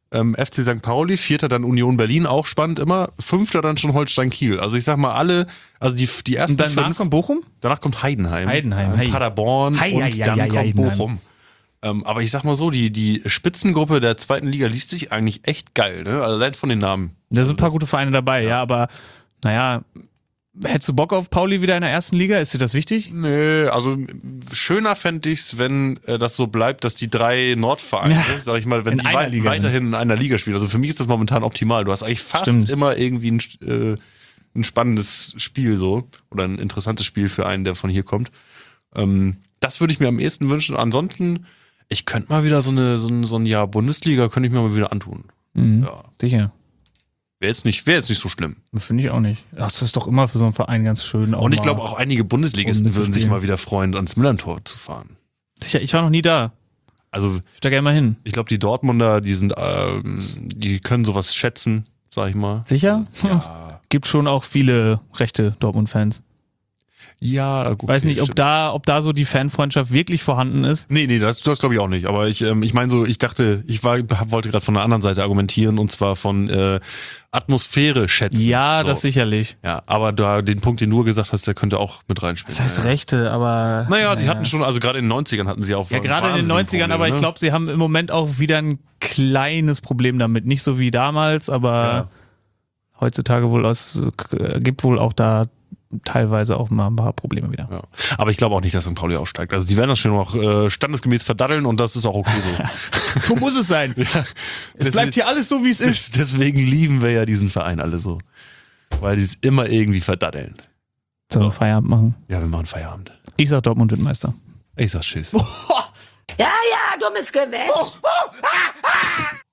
FC St. Pauli, 4. dann Union Berlin, auch spannend immer, 5. dann schon Holstein Kiel. Also ich sag mal also die ersten Und danach 5, kommt Bochum? danach kommt Heidenheim, Hey. Paderborn Hei, und hei, dann hei, kommt Heidenheim. Bochum. Aber ich sag mal so, die Spitzengruppe der 2. Liga liest sich eigentlich echt geil, ne? Also allein von den Namen. Da sind ein paar gute Vereine dabei, ja, aber naja, hättest du Bock auf Pauli wieder in der 1. Liga? Ist dir das wichtig? Nee, also schöner fände ich's, wenn das so bleibt, dass die 3 Nordvereine, Ja, sag ich mal, wenn in die einer Liga weiterhin in einer Liga spielen. Also für mich ist das momentan optimal. Du hast eigentlich fast Stimmt. immer irgendwie ein spannendes Spiel so oder ein interessantes Spiel für einen, der von hier kommt. Das würde ich mir am ehesten wünschen. Ansonsten, ich könnte mal wieder so ein Jahr Bundesliga, könnte ich mir mal wieder antun. Mhm. Ja. Sicher. Wäre jetzt nicht so schlimm. Finde ich auch nicht. Ach, das ist doch immer für so einen Verein ganz schön. Und ich glaube auch einige Bundesligisten Runde zu würden sich spielen. mal wieder freuen, ans Millantor zu fahren. Sicher, ich war noch nie da. Also Ich würde da gerne mal hin. ich glaube, die Dortmunder, die können sowas schätzen, sag ich mal. Sicher? Ja, Gibt schon auch viele rechte Dortmund-Fans. ja gut. Weiß nicht, ob stimmt. da so die Fanfreundschaft wirklich vorhanden ist. Nee, das glaube ich auch nicht. Aber ich meine so, ich dachte, wollte gerade von der anderen Seite argumentieren und zwar von Atmosphäre schätzen. Ja, so. das sicherlich. Ja, aber den Punkt, den du gesagt hast, der könnte auch mit reinspielen. Das heißt ja. rechte, aber... Naja, die hatten schon, also gerade in den 90ern hatten sie auch Ja, gerade in den 90ern, wahnsinnige aber ich Probleme, glaube, sie haben im Moment auch wieder ein kleines Problem damit. Nicht so wie damals, aber heutzutage gibt wohl auch da teilweise auch mal ein paar Probleme wieder. Ne? Ja. Aber ich glaube auch nicht, dass St. Pauli aufsteigt. Also die werden das schon noch standesgemäß verdaddeln und das ist auch okay so. So muss es sein. Es bleibt hier alles so, wie es ist. Deswegen lieben wir ja diesen Verein alle so. Weil die es immer irgendwie verdaddeln. Sollen wir Feierabend machen? Ja, wir machen Feierabend. Ich sag Dortmund wird Meister. Ich sag Tschüss. Ja, dummes Gewäsch.